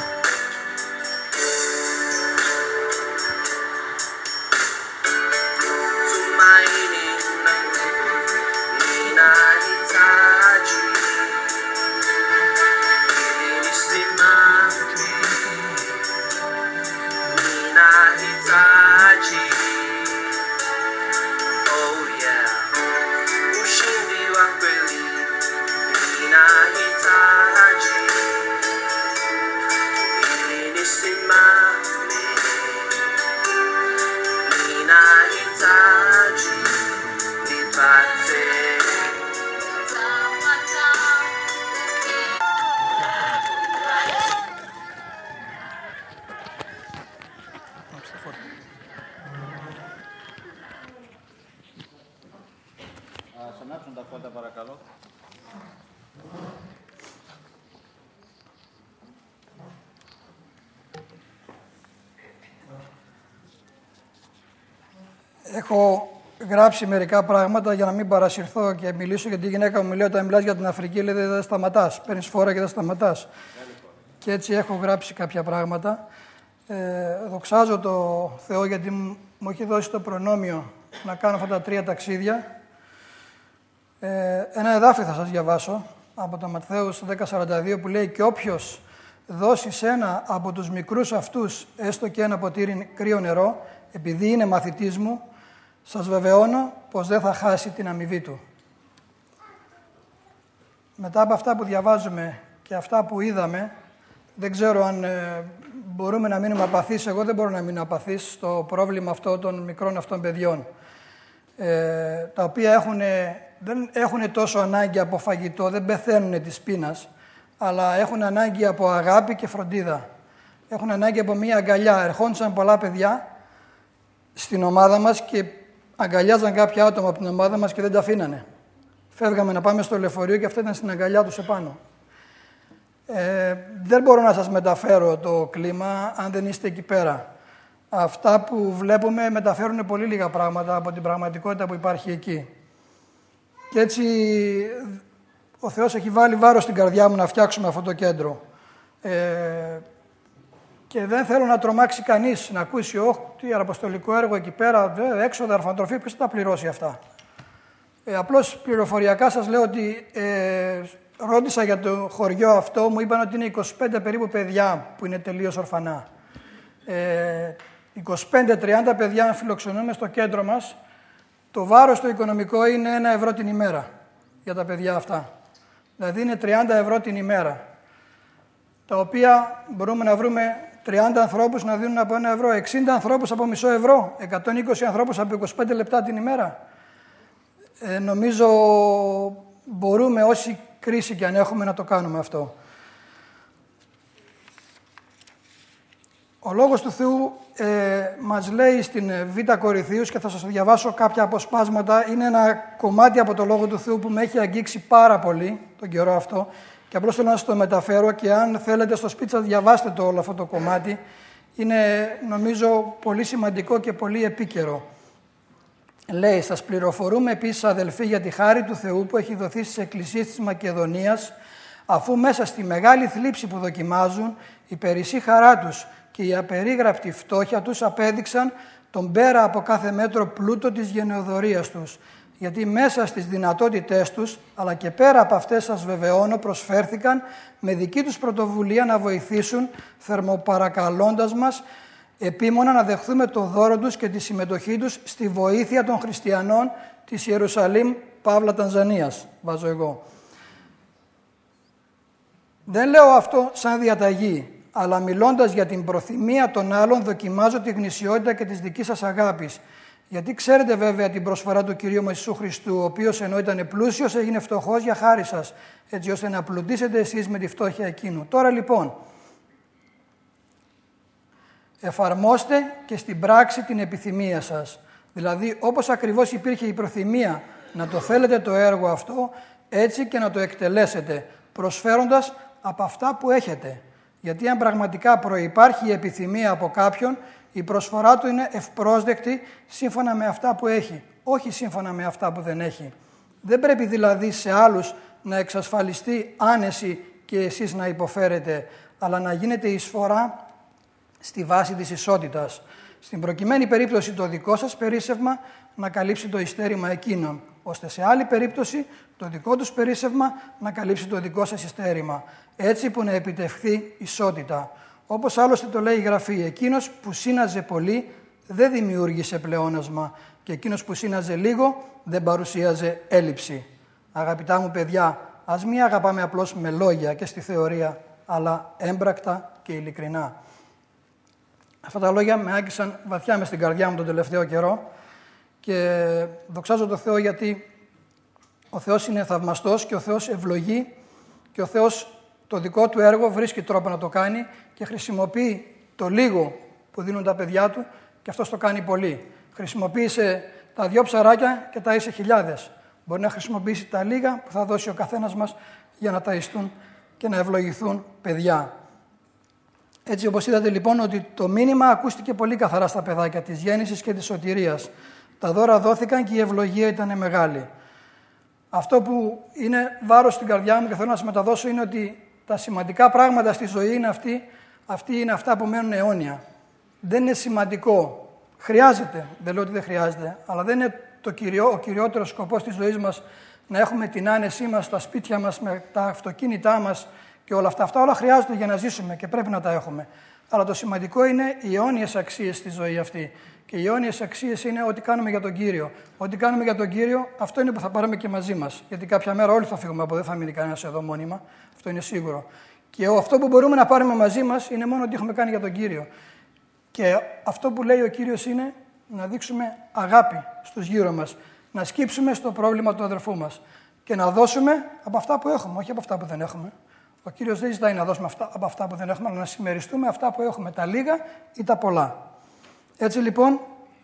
Ας ανάψουν τα φώτα παρακαλώ. Έχω γράψει μερικά πράγματα για να μην παρασυρθώ και μιλήσω, γιατί η γυναίκα μου λέει όταν μιλάς για την Αφρική λέει δεν σταματάς, παίρνεις φόρα και δεν σταματάς. Και έτσι έχω γράψει κάποια πράγματα. Δοξάζω το Θεό γιατί μου έχει δώσει το προνόμιο να κάνω αυτά τα 3 ταξίδια. Ένα εδάφιο θα σας διαβάσω από το Ματθαίους 10:42 που λέει «Και όποιος δώσει σε ένα από τους μικρούς αυτούς έστω και ένα ποτήρι κρύο νερό, επειδή είναι μαθητής μου, σας βεβαιώνω πως δεν θα χάσει την αμοιβή του». Μετά από αυτά που διαβάζουμε και αυτά που είδαμε, δεν ξέρω αν μπορούμε να μείνουμε απαθείς. Εγώ δεν μπορώ να μείνω απαθής στο πρόβλημα αυτό των μικρών αυτών παιδιών, τα οποία δεν έχουν τόσο ανάγκη από φαγητό, δεν πεθαίνουν της πείνας, αλλά έχουν ανάγκη από αγάπη και φροντίδα. Έχουν ανάγκη από μια αγκαλιά. Ερχόντουσαν πολλά παιδιά στην ομάδα μας και αγκαλιάζαν κάποια άτομα από την ομάδα μας και δεν τα αφήνανε. Φεύγαμε να πάμε στο λεωφορείο και αυτά ήταν στην αγκαλιά τους επάνω. Δεν μπορώ να σας μεταφέρω το κλίμα αν δεν είστε εκεί πέρα. Αυτά που βλέπουμε μεταφέρουν πολύ λίγα πράγματα από την πραγματικότητα που υπάρχει εκεί. Και έτσι ο Θεός έχει βάλει βάρος στην καρδιά μου να φτιάξουμε αυτό το κέντρο. Και δεν θέλω να τρομάξει κανείς, να ακούσει τι αποστολικό έργο εκεί πέρα, έξοδα, ορφανοτροφή, ποιος θα τα πληρώσει αυτά. Απλώς πληροφοριακά σας λέω ότι ρώτησα για το χωριό αυτό, μου είπαν ότι είναι 25 περίπου παιδιά που είναι τελείως ορφανά. 25-30 παιδιά αν φιλοξενούμε στο κέντρο μας, το βάρος το οικονομικό είναι 1 ευρώ την ημέρα για τα παιδιά αυτά. Δηλαδή είναι 30 ευρώ την ημέρα, τα οποία μπορούμε να βρούμε 30 ανθρώπους να δίνουν από 1 ευρώ, 60 ανθρώπους από μισό ευρώ, 120 ανθρώπους από 25 λεπτά την ημέρα. Νομίζω μπορούμε όση κρίση και αν έχουμε να το κάνουμε αυτό. Ο Λόγος του Θεού μας λέει στην Β' Κορινθίους, και θα σας διαβάσω κάποια αποσπάσματα, είναι ένα κομμάτι από το Λόγο του Θεού που με έχει αγγίξει πάρα πολύ τον καιρό αυτό και απλώς θέλω να σας το μεταφέρω και αν θέλετε στο σπίτι σας διαβάστε το όλο αυτό το κομμάτι. Είναι νομίζω πολύ σημαντικό και πολύ επίκαιρο. Λέει, σας πληροφορούμε επίσης αδελφοί για τη χάρη του Θεού που έχει δοθεί στις εκκλησίες της Μακεδονίας, αφού μέσα στη μεγάλη θλίψη που δοκιμάζουν, η περισσή χαρά τους και η απερίγραπτη φτώχεια τους απέδειξαν τον πέρα από κάθε μέτρο πλούτο της γενεοδορίας τους. Γιατί μέσα στις δυνατότητές τους, αλλά και πέρα από αυτές σας βεβαιώνω, προσφέρθηκαν με δική τους πρωτοβουλία να βοηθήσουν, θερμοπαρακαλώντας μας επίμονα να δεχθούμε το δώρο τους και τη συμμετοχή τους στη βοήθεια των χριστιανών της Ιερουσαλήμ, Παύλα Τανζανίας, βάζω εγώ. Δεν λέω αυτό σαν διαταγή, αλλά μιλώντας για την προθυμία των άλλων δοκιμάζω τη γνησιότητα και της δικής σας αγάπης. Γιατί ξέρετε βέβαια την προσφορά του Κυρίου μας Ιησού Χριστού, ο οποίος ενώ ήταν πλούσιος έγινε φτωχός για χάρη σας, έτσι ώστε να πλουτίσετε εσείς με τη φτώχεια εκείνου. Τώρα λοιπόν, εφαρμόστε και στην πράξη την επιθυμία σας. Δηλαδή, όπως ακριβώς υπήρχε η προθυμία να το θέλετε το έργο αυτό, έτσι και να το εκτελέσετε, προσφέροντας από αυτά που έχετε. Γιατί αν πραγματικά προϋπάρχει η επιθυμία από κάποιον, η προσφορά του είναι ευπρόσδεκτη σύμφωνα με αυτά που έχει, όχι σύμφωνα με αυτά που δεν έχει. Δεν πρέπει δηλαδή σε άλλους να εξασφαλιστεί άνεση και εσείς να υποφέρετε, αλλά να γίνεται εισφορά στη βάση της ισότητας. Στην προκειμένη περίπτωση το δικό σας περίσσευμα να καλύψει το ειστέρημα εκείνων, ώστε σε άλλη περίπτωση το δικό τους περίσσευμα να καλύψει το δικό σας ειστέρημα, έτσι που να επιτευχθεί ισότητα. Όπως άλλωστε το λέει η Γραφή, εκείνος που σύναζε πολύ δεν δημιούργησε πλεόνασμα και εκείνος που σύναζε λίγο δεν παρουσίαζε έλλειψη. Αγαπητά μου παιδιά, ας μην αγαπάμε απλώς με λόγια και στη θεωρία, αλλά έμπρακτα και ειλικρινά. Αυτά τα λόγια με άγγισαν βαθιά μες στην καρδιά μου τον τελευταίο καιρό και δοξάζω τον Θεό γιατί ο Θεός είναι θαυμαστός και ο Θεός ευλογεί και ο Θεός το δικό του έργο βρίσκει τρόπο να το κάνει και χρησιμοποιεί το λίγο που δίνουν τα παιδιά του και αυτός το κάνει πολύ. Χρησιμοποίησε τα 2 ψαράκια και ταΐσε χιλιάδες. Μπορεί να χρησιμοποιήσει τα λίγα που θα δώσει ο καθένας μας για να ταΐστούν και να ευλογηθούν παιδιά. Έτσι, όπως είδατε λοιπόν ότι το μήνυμα ακούστηκε πολύ καθαρά στα παιδάκια της γέννησης και της σωτηρίας. Τα δώρα δόθηκαν και η ευλογία ήταν μεγάλη. Αυτό που είναι βάρος στην καρδιά μου και θέλω να σας μεταδώσω είναι ότι τα σημαντικά πράγματα στη ζωή είναι αυτοί είναι αυτά που μένουν αιώνια. Δεν είναι σημαντικό. Χρειάζεται, δεν λέω ότι δεν χρειάζεται, αλλά δεν είναι ο κυριότερος σκοπός της ζωής μας να έχουμε την άνεσή μας στα σπίτια μας, με τα αυτοκίνητά μας και όλα αυτά. Αυτά όλα χρειάζονται για να ζήσουμε και πρέπει να τα έχουμε. Αλλά το σημαντικό είναι οι αιώνιες αξίες στη ζωή αυτή. Και οι αιώνιες αξίες είναι ό,τι κάνουμε για τον Κύριο. Ό,τι κάνουμε για τον Κύριο, αυτό είναι που θα πάρουμε και μαζί μας. Γιατί κάποια μέρα όλοι θα φύγουμε από εδώ, δεν θα μείνει κανένας εδώ μόνιμα. Αυτό είναι σίγουρο. Και αυτό που μπορούμε να πάρουμε μαζί μας είναι μόνο ό,τι έχουμε κάνει για τον Κύριο. Και αυτό που λέει ο Κύριος είναι να δείξουμε αγάπη στους γύρω μας. Να σκύψουμε στο πρόβλημα του αδερφού μας. Και να δώσουμε από αυτά που έχουμε, όχι από αυτά που δεν έχουμε. Ο Κύριος δεν ζητάει να δώσουμε από αυτά που δεν έχουμε, αλλά να συμμεριστούμε αυτά που έχουμε, τα λίγα ή τα πολλά. Έτσι λοιπόν,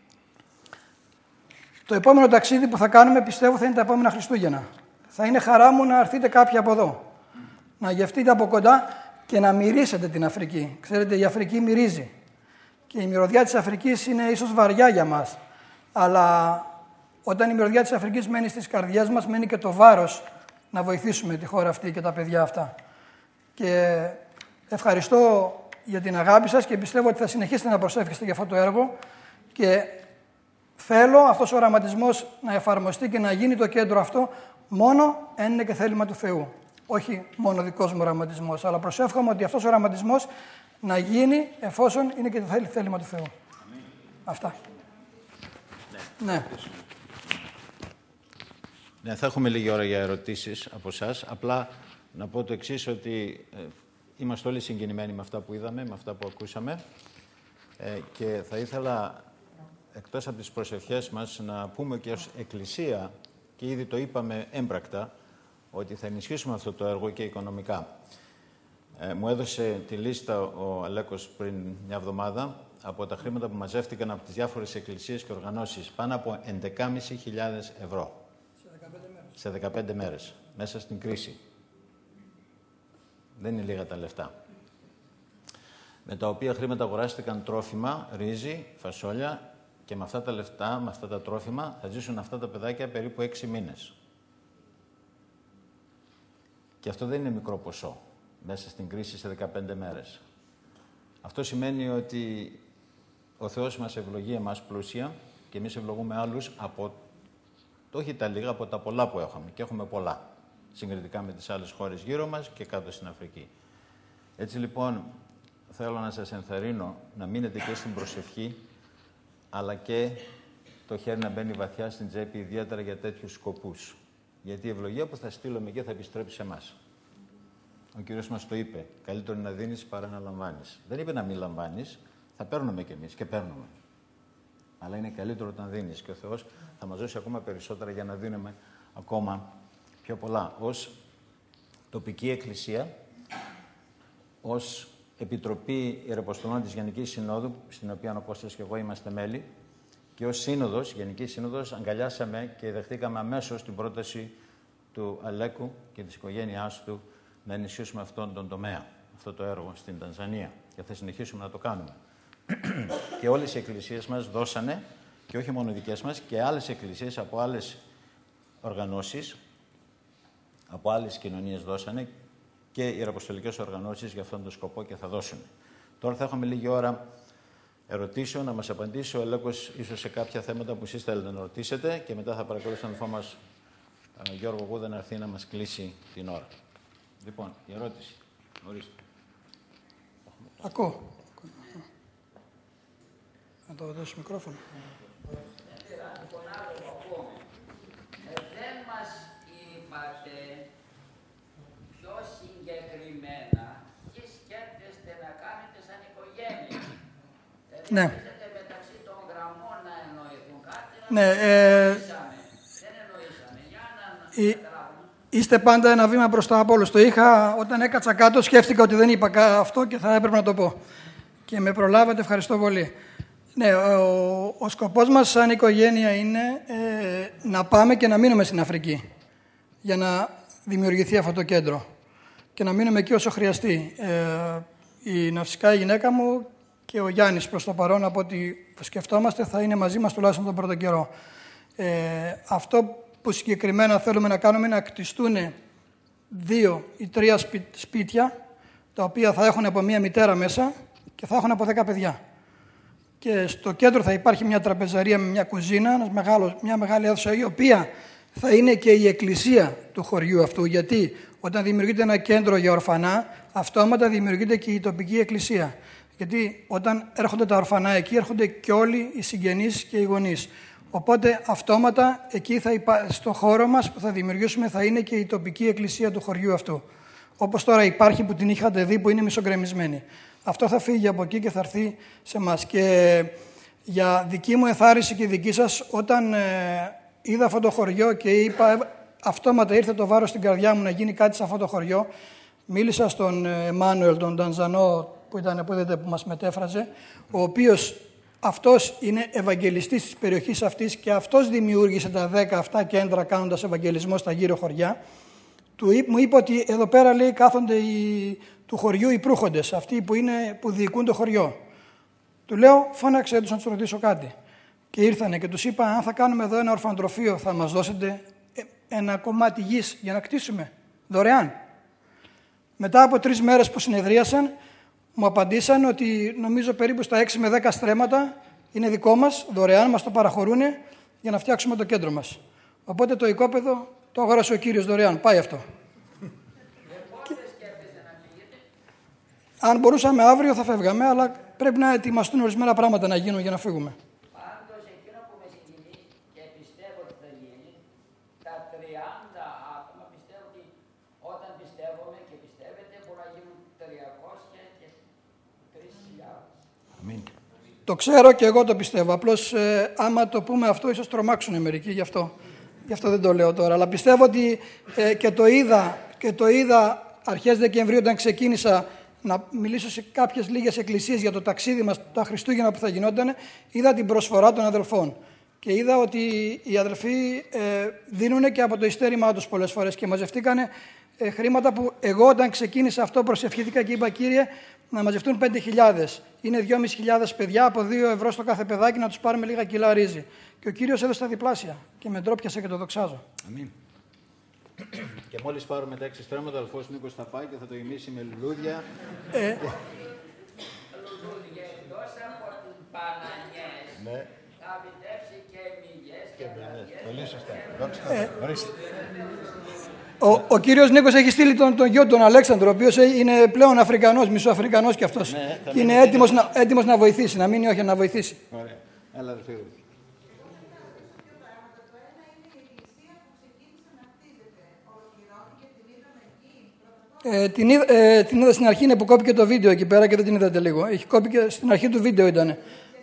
το επόμενο ταξίδι που θα κάνουμε πιστεύω θα είναι τα επόμενα Χριστούγεννα. Θα είναι χαρά μου να έρθετε κάποιοι από εδώ, να γευτείτε από κοντά και να μυρίσετε την Αφρική. Ξέρετε, η Αφρική μυρίζει και η μυρωδιά της Αφρικής είναι ίσως βαριά για μας, αλλά όταν η μυρωδιά της Αφρικής μένει στις καρδιές μας, μένει και το βάρος να βοηθήσουμε τη χώρα αυτή και τα παιδιά αυτά. Και ευχαριστώ για την αγάπη σας και πιστεύω ότι θα συνεχίσετε να προσεύχεστε για αυτό το έργο και θέλω αυτός ο οραματισμός να εφαρμοστεί και να γίνει το κέντρο αυτό μόνο αν είναι και θέλημα του Θεού. Όχι μόνο δικός μου οραματισμός, αλλά προσεύχομαι ότι αυτός ο οραματισμός να γίνει εφόσον είναι και το θέλημα του Θεού. Αμήν. Αυτά. Ναι. Ναι, θα έχουμε λίγη ώρα για ερωτήσεις από εσάς. Απλά να πω το εξής, ότι είμαστε όλοι συγκινημένοι με αυτά που είδαμε, με αυτά που ακούσαμε και θα ήθελα, εκτός από τις προσευχές μας, να πούμε και ως Εκκλησία, και ήδη το είπαμε έμπρακτα, ότι θα ενισχύσουμε αυτό το έργο και οικονομικά. Μου έδωσε τη λίστα ο Αλέκος πριν μια εβδομάδα από τα χρήματα που μαζεύτηκαν από τις διάφορες εκκλησίες και οργανώσεις. Πάνω από 11.500 ευρώ. Σε 15 μέρες, μέσα στην κρίση. Δεν είναι λίγα τα λεφτά. Με τα οποία χρήματα αγοράστηκαν τρόφιμα, ρύζι, φασόλια και με αυτά τα λεφτά, με αυτά τα τρόφιμα, θα ζήσουν αυτά τα παιδάκια περίπου 6 μήνες. Και αυτό δεν είναι μικρό ποσό, μέσα στην κρίση σε 15 μέρες. Αυτό σημαίνει ότι ο Θεός μας ευλογεί εμάς πλούσια και εμείς ευλογούμε άλλους από, όχι τα λίγα, από τα πολλά που έχουμε. Και έχουμε πολλά, συγκριτικά με τις άλλες χώρες γύρω μας και κάτω στην Αφρική. Έτσι λοιπόν, θέλω να σας ενθαρρύνω να μείνετε και στην προσευχή, αλλά και το χέρι να μπαίνει βαθιά στην τσέπη, ιδιαίτερα για τέτοιους σκοπούς. Γιατί η ευλογία που θα στείλουμε εκεί θα επιστρέψει σε εμάς. Ο Κύριος μας το είπε, καλύτερο είναι να δίνεις παρά να λαμβάνεις. Δεν είπε να μην λαμβάνεις, θα παίρνουμε κι εμείς και παίρνουμε. Αλλά είναι καλύτερο όταν δίνεις και ο Θεός θα μας δώσει ακόμα περισσότερα για να δίνουμε ακόμα πιο πολλά. Ως τοπική εκκλησία, ως Επιτροπή Ιεραποστολών της Γενικής Συνόδου, στην οποία ο Κώστας και εγώ είμαστε μέλη, και ως Σύνοδος, Γενική Σύνοδος, αγκαλιάσαμε και δεχτήκαμε αμέσως την πρόταση του Αλέκου και της οικογένειάς του να ενισχύσουμε αυτόν τον τομέα, αυτό το έργο στην Τανζανία. Και θα συνεχίσουμε να το κάνουμε. Και όλες οι εκκλησίες μας δώσανε, και όχι μόνο οι δικές μας, και άλλες εκκλησίες από άλλες οργανώσεις, από άλλες κοινωνίες δώσανε, και οι ιεραποστολικές οργανώσεις για αυτόν τον σκοπό και θα δώσουν. Τώρα θα έχουμε λίγη ώρα ερωτήσεων, να μας απαντήσει ο Αλέκος ίσως σε κάποια θέματα που εσείς θέλετε να ρωτήσετε και μετά θα παρακολουθήσω τον αδελφό μας Γιώργο Γούδα να έρθει να μας κλείσει την ώρα. Λοιπόν, η ερώτηση. Ορίστε. Ακούω. Να το δώσω μικρόφωνο. Δεν μας είπατε πιο συγκεκριμένα τι σκέφτεστε να κάνετε σαν οικογένεια. Ναι. Μεταξύ των γραμμών να εννοηθούν κάτι. Ναι, δεν εννοήσαμε. Για να είστε πάντα ένα βήμα μπροστά από όλους. Το είχα όταν έκατσα κάτω, σκέφτηκα ότι δεν είπα αυτό και θα έπρεπε να το πω. Και με προλάβατε, ευχαριστώ πολύ. Ναι, ο σκοπός μας σαν οικογένεια είναι να πάμε και να μείνουμε στην Αφρική για να δημιουργηθεί αυτό το κέντρο και να μείνουμε εκεί όσο χρειαστεί. Φυσικά η γυναίκα μου και ο Γιάννης προς το παρόν, από ό,τι σκεφτόμαστε, θα είναι μαζί μας τουλάχιστον τον πρώτο καιρό. Αυτό που συγκεκριμένα θέλουμε να κάνουμε είναι να κτιστούν 2 ή 3 σπίτια, τα οποία θα έχουν από μία μητέρα μέσα και θα έχουν από 10 παιδιά. Και στο κέντρο θα υπάρχει μια τραπεζαρία με μια κουζίνα, μια μεγάλη αίθουσα, η οποία θα είναι και η εκκλησία του χωριού αυτού. Γιατί όταν δημιουργείται ένα κέντρο για ορφανά, αυτόματα δημιουργείται και η τοπική εκκλησία. Γιατί όταν έρχονται τα ορφανά εκεί, έρχονται και όλοι οι συγγενείς και οι γονείς. Οπότε αυτόματα εκεί στο χώρο μας που θα δημιουργήσουμε θα είναι και η τοπική εκκλησία του χωριού αυτού. Όπως τώρα υπάρχει που την είχατε δει, που είναι μισογκρεμισμένη. Αυτό θα φύγει από εκεί και θα έρθει σε εμάς. Και για δική μου ενθάρρυνση και δική σας, όταν είδα αυτό το χωριό και είπα, αυτόματα ήρθε το βάρος στην καρδιά μου να γίνει κάτι σε αυτό το χωριό, μίλησα στον Εμμάνουελ, τον Τανζανό που μας μετέφραζε, ο οποίος αυτός είναι ευαγγελιστής της περιοχής αυτής και αυτός δημιούργησε τα 10 αυτά κέντρα κάνοντας ευαγγελισμό στα γύρω χωριά. Μου είπε ότι εδώ πέρα, λέει, κάθονται του χωριού οι προύχοντες, αυτοί που διοικούν το χωριό. Του λέω, φώναξε τους να τους ρωτήσω κάτι. και ήρθανε και τους είπα: αν θα κάνουμε εδώ ένα ορφανοτροφείο, θα μας δώσετε ένα κομμάτι γης για να κτίσουμε δωρεάν? Μετά από 3 μέρες που συνεδρίασαν, μου απαντήσαν ότι νομίζω περίπου στα 6 με 10 στρέμματα είναι δικό μας, δωρεάν, μας το παραχωρούν για να φτιάξουμε το κέντρο μας. Οπότε το οικόπεδο το αγόρασε ο κύριος δωρεάν. Πάει αυτό. Αν μπορούσαμε αύριο θα φεύγαμε, αλλά πρέπει να ετοιμαστούν ορισμένα πράγματα να γίνουν για να φύγουμε. Πάντως εκείνο που με συγκινεί και πιστεύω ότι θα γίνει, τα 30 άτομα πιστεύω ότι όταν πιστεύουμε και πιστεύετε μπορεί να γίνουν 300 και 3.000. Το ξέρω και εγώ το πιστεύω. Απλώς άμα το πούμε αυτό ίσως τρομάξουν μερικοί γι' αυτό. Γι' αυτό δεν το λέω τώρα. Αλλά πιστεύω ότι και το είδα αρχές Δεκεμβρίου όταν ξεκίνησα να μιλήσω σε κάποιες λίγες εκκλησίες για το ταξίδι μας, τα Χριστούγεννα που θα γινόταν, είδα την προσφορά των αδελφών. Και είδα ότι οι αδελφοί δίνουν και από το ειστέρημά τους πολλές φορές και μαζευτήκανε χρήματα που εγώ όταν ξεκίνησα αυτό προσευχήθηκα και είπα: Κύριε, να μαζευτούν 5.000. Είναι 2.500 παιδιά από 2 ευρώ στο κάθε παιδάκι να τους πάρουμε λίγα κιλά ρύζι. Και ο Κύριος έδωσε τα διπλάσια και με ντρόπιασε και το δοξάζω. Αμήν. Και μόλις πάρουμε τα 6 στρέμματα, ο αδελφός Νίκος θα πάει και θα το γεμίσει με λουλούδια. Λουλούδια εκτός από τις μπανανιές, Ναι. θα φυτέψει και μυγιές και βραγιές. Πολύ σωστά. Ορίστε. Ο κύριος Νίκος έχει στείλει τον γιο τον Αλέξανδρο, ο οποίος είναι πλέον Αφρικανός, μισοαφρικανός κι αυτός. Ναι, και είναι έτοιμος να βοηθήσει, να μείνει όχι να βοηθήσει. Ωραία. Έλα, αδελφοί. Την είδα στην αρχή, είναι που κόπηκε το βίντεο εκεί πέρα και δεν την είδατε λίγο. Έχει κόπηκε στην αρχή του βίντεο ήταν.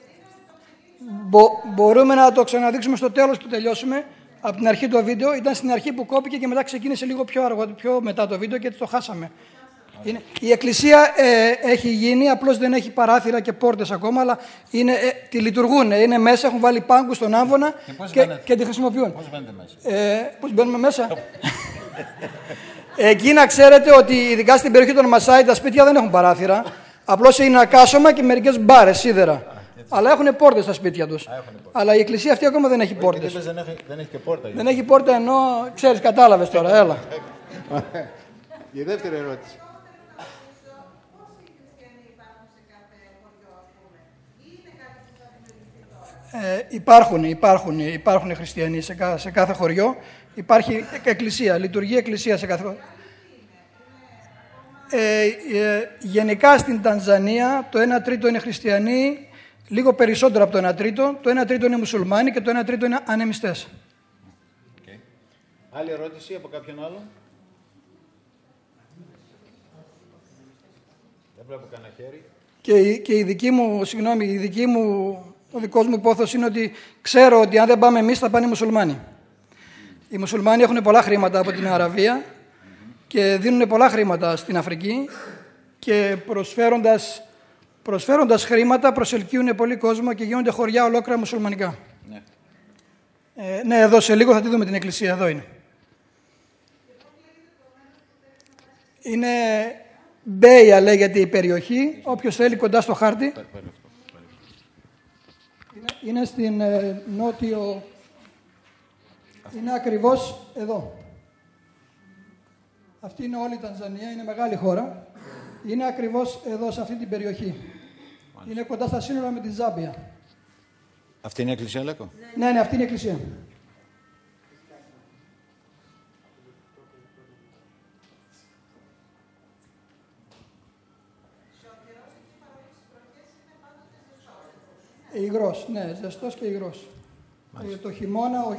Μπορούμε να το ξαναδείξουμε στο τέλος που τελειώσουμε. Από την αρχή το βίντεο ήταν στην αρχή που κόπηκε και μετά ξεκίνησε λίγο πιο μετά το βίντεο και έτσι το χάσαμε. Η εκκλησία έχει γίνει, απλώς δεν έχει παράθυρα και πόρτες ακόμα, αλλά τη λειτουργούν. Είναι μέσα, έχουν βάλει πάγκους στον άμβονα και τη χρησιμοποιούν. Πώς μπαίνετε μέσα? Πώς μπαίνουμε μέσα? Εκεί να ξέρετε ότι ειδικά στην περιοχή των Μασάι τα σπίτια δεν έχουν παράθυρα. Απλώς είναι ένα κάσωμα και μερικές μπάρες, σίδερα. Αλλά έχουν πόρτες στα σπίτια τους. Αλλά η εκκλησία αυτή ακόμα δεν έχει πόρτες. Δεν έχει και πόρτα. Δεν έχει πόρτα ενώ, ξέρεις, κατάλαβες τώρα, έλα. Η δεύτερη ερώτηση. Υπάρχουν χριστιανοί σε κάθε χωριό. Υπάρχει εκκλησία, λειτουργεί εκκλησία σε κάθε χωριό. Γενικά στην Τανζανία το 1/3 είναι χριστιανοί, λίγο περισσότερο από το 1/3. Το 1/3 είναι μουσουλμάνοι και το 1/3 είναι ανεμιστές. Okay. Άλλη ερώτηση από κάποιον άλλο? Δεν βλέπω κανένα χέρι. Και ο δικός μου πόθος είναι ότι ξέρω ότι αν δεν πάμε εμείς θα πάνε οι μουσουλμάνοι. Οι μουσουλμάνοι έχουν πολλά χρήματα από την Αραβία και δίνουν πολλά χρήματα στην Αφρική και προσφέροντας χρήματα προσελκύουν πολύ κόσμο και γίνονται χωριά ολόκληρα μουσουλμανικά. Ναι. Ναι, εδώ σε λίγο θα τη δούμε την εκκλησία, εδώ είναι. Είναι Μπέια λέγεται η περιοχή, όποιος θέλει κοντά στο χάρτη. Είναι στην νότιο, είναι ακριβώς εδώ. Αυτή είναι όλη η Τανζανία, είναι μεγάλη χώρα. Είναι ακριβώς εδώ, σε αυτή την περιοχή. Είναι κοντά στα σύνορα με τη Ζάμπια. Αυτή είναι η εκκλησία, Λέκο? Ναι, αυτή είναι η εκκλησία. Υγρός, ναι, ζεστός και υγρός. Το χειμώνα,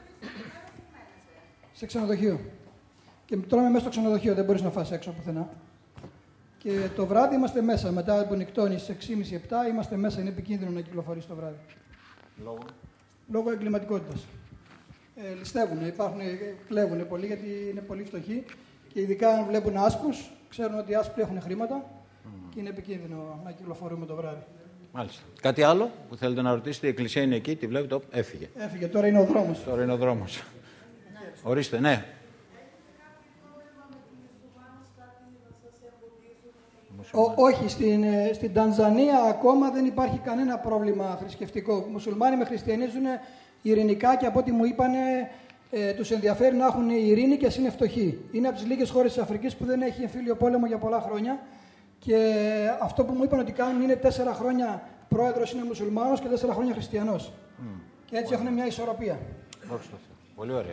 σε ξενοδοχείο. Και τρώμε μέσα στο ξενοδοχείο, δεν μπορείς να φας έξω πουθενά. Και το βράδυ είμαστε μέσα, μετά που νυχτώνει στις 6.30-7 είμαστε μέσα, είναι επικίνδυνο να κυκλοφορείς το βράδυ. Λόγω εγκληματικότητας. Ληστεύουν, κλέβουν πολύ γιατί είναι πολύ φτωχοί και ειδικά αν βλέπουν άσπρους, ξέρουν ότι οι άσπροι έχουν χρήματα και είναι επικίνδυνο να κυκλοφορούμε το βράδυ. Μάλιστα. Κάτι άλλο που θέλετε να ρωτήσετε? Η εκκλησία είναι εκεί, τη βλέπετε, έφυγε. Έφυγε, τώρα είναι ο δρόμος. Τώρα είναι ο δρόμος. Ορίστε, ναι. Όχι, στην Τανζανία ακόμα δεν υπάρχει κανένα πρόβλημα θρησκευτικό. Μουσουλμάνοι με χριστιανοί ζουν ειρηνικά και από ό,τι μου είπανε τους ενδιαφέρει να έχουν ειρήνη και είναι φτωχοί. Είναι από τις λίγες χώρες της Αφρικής που δεν έχει εμφύλιο πόλεμο για πολλά χρόνια και αυτό που μου είπαν ότι κάνουν είναι 4 χρόνια πρόεδρος είναι μουσουλμάνος και 4 χρόνια χριστιανός. Και έτσι έχουν μια ισορροπία. Πολύ ωραία.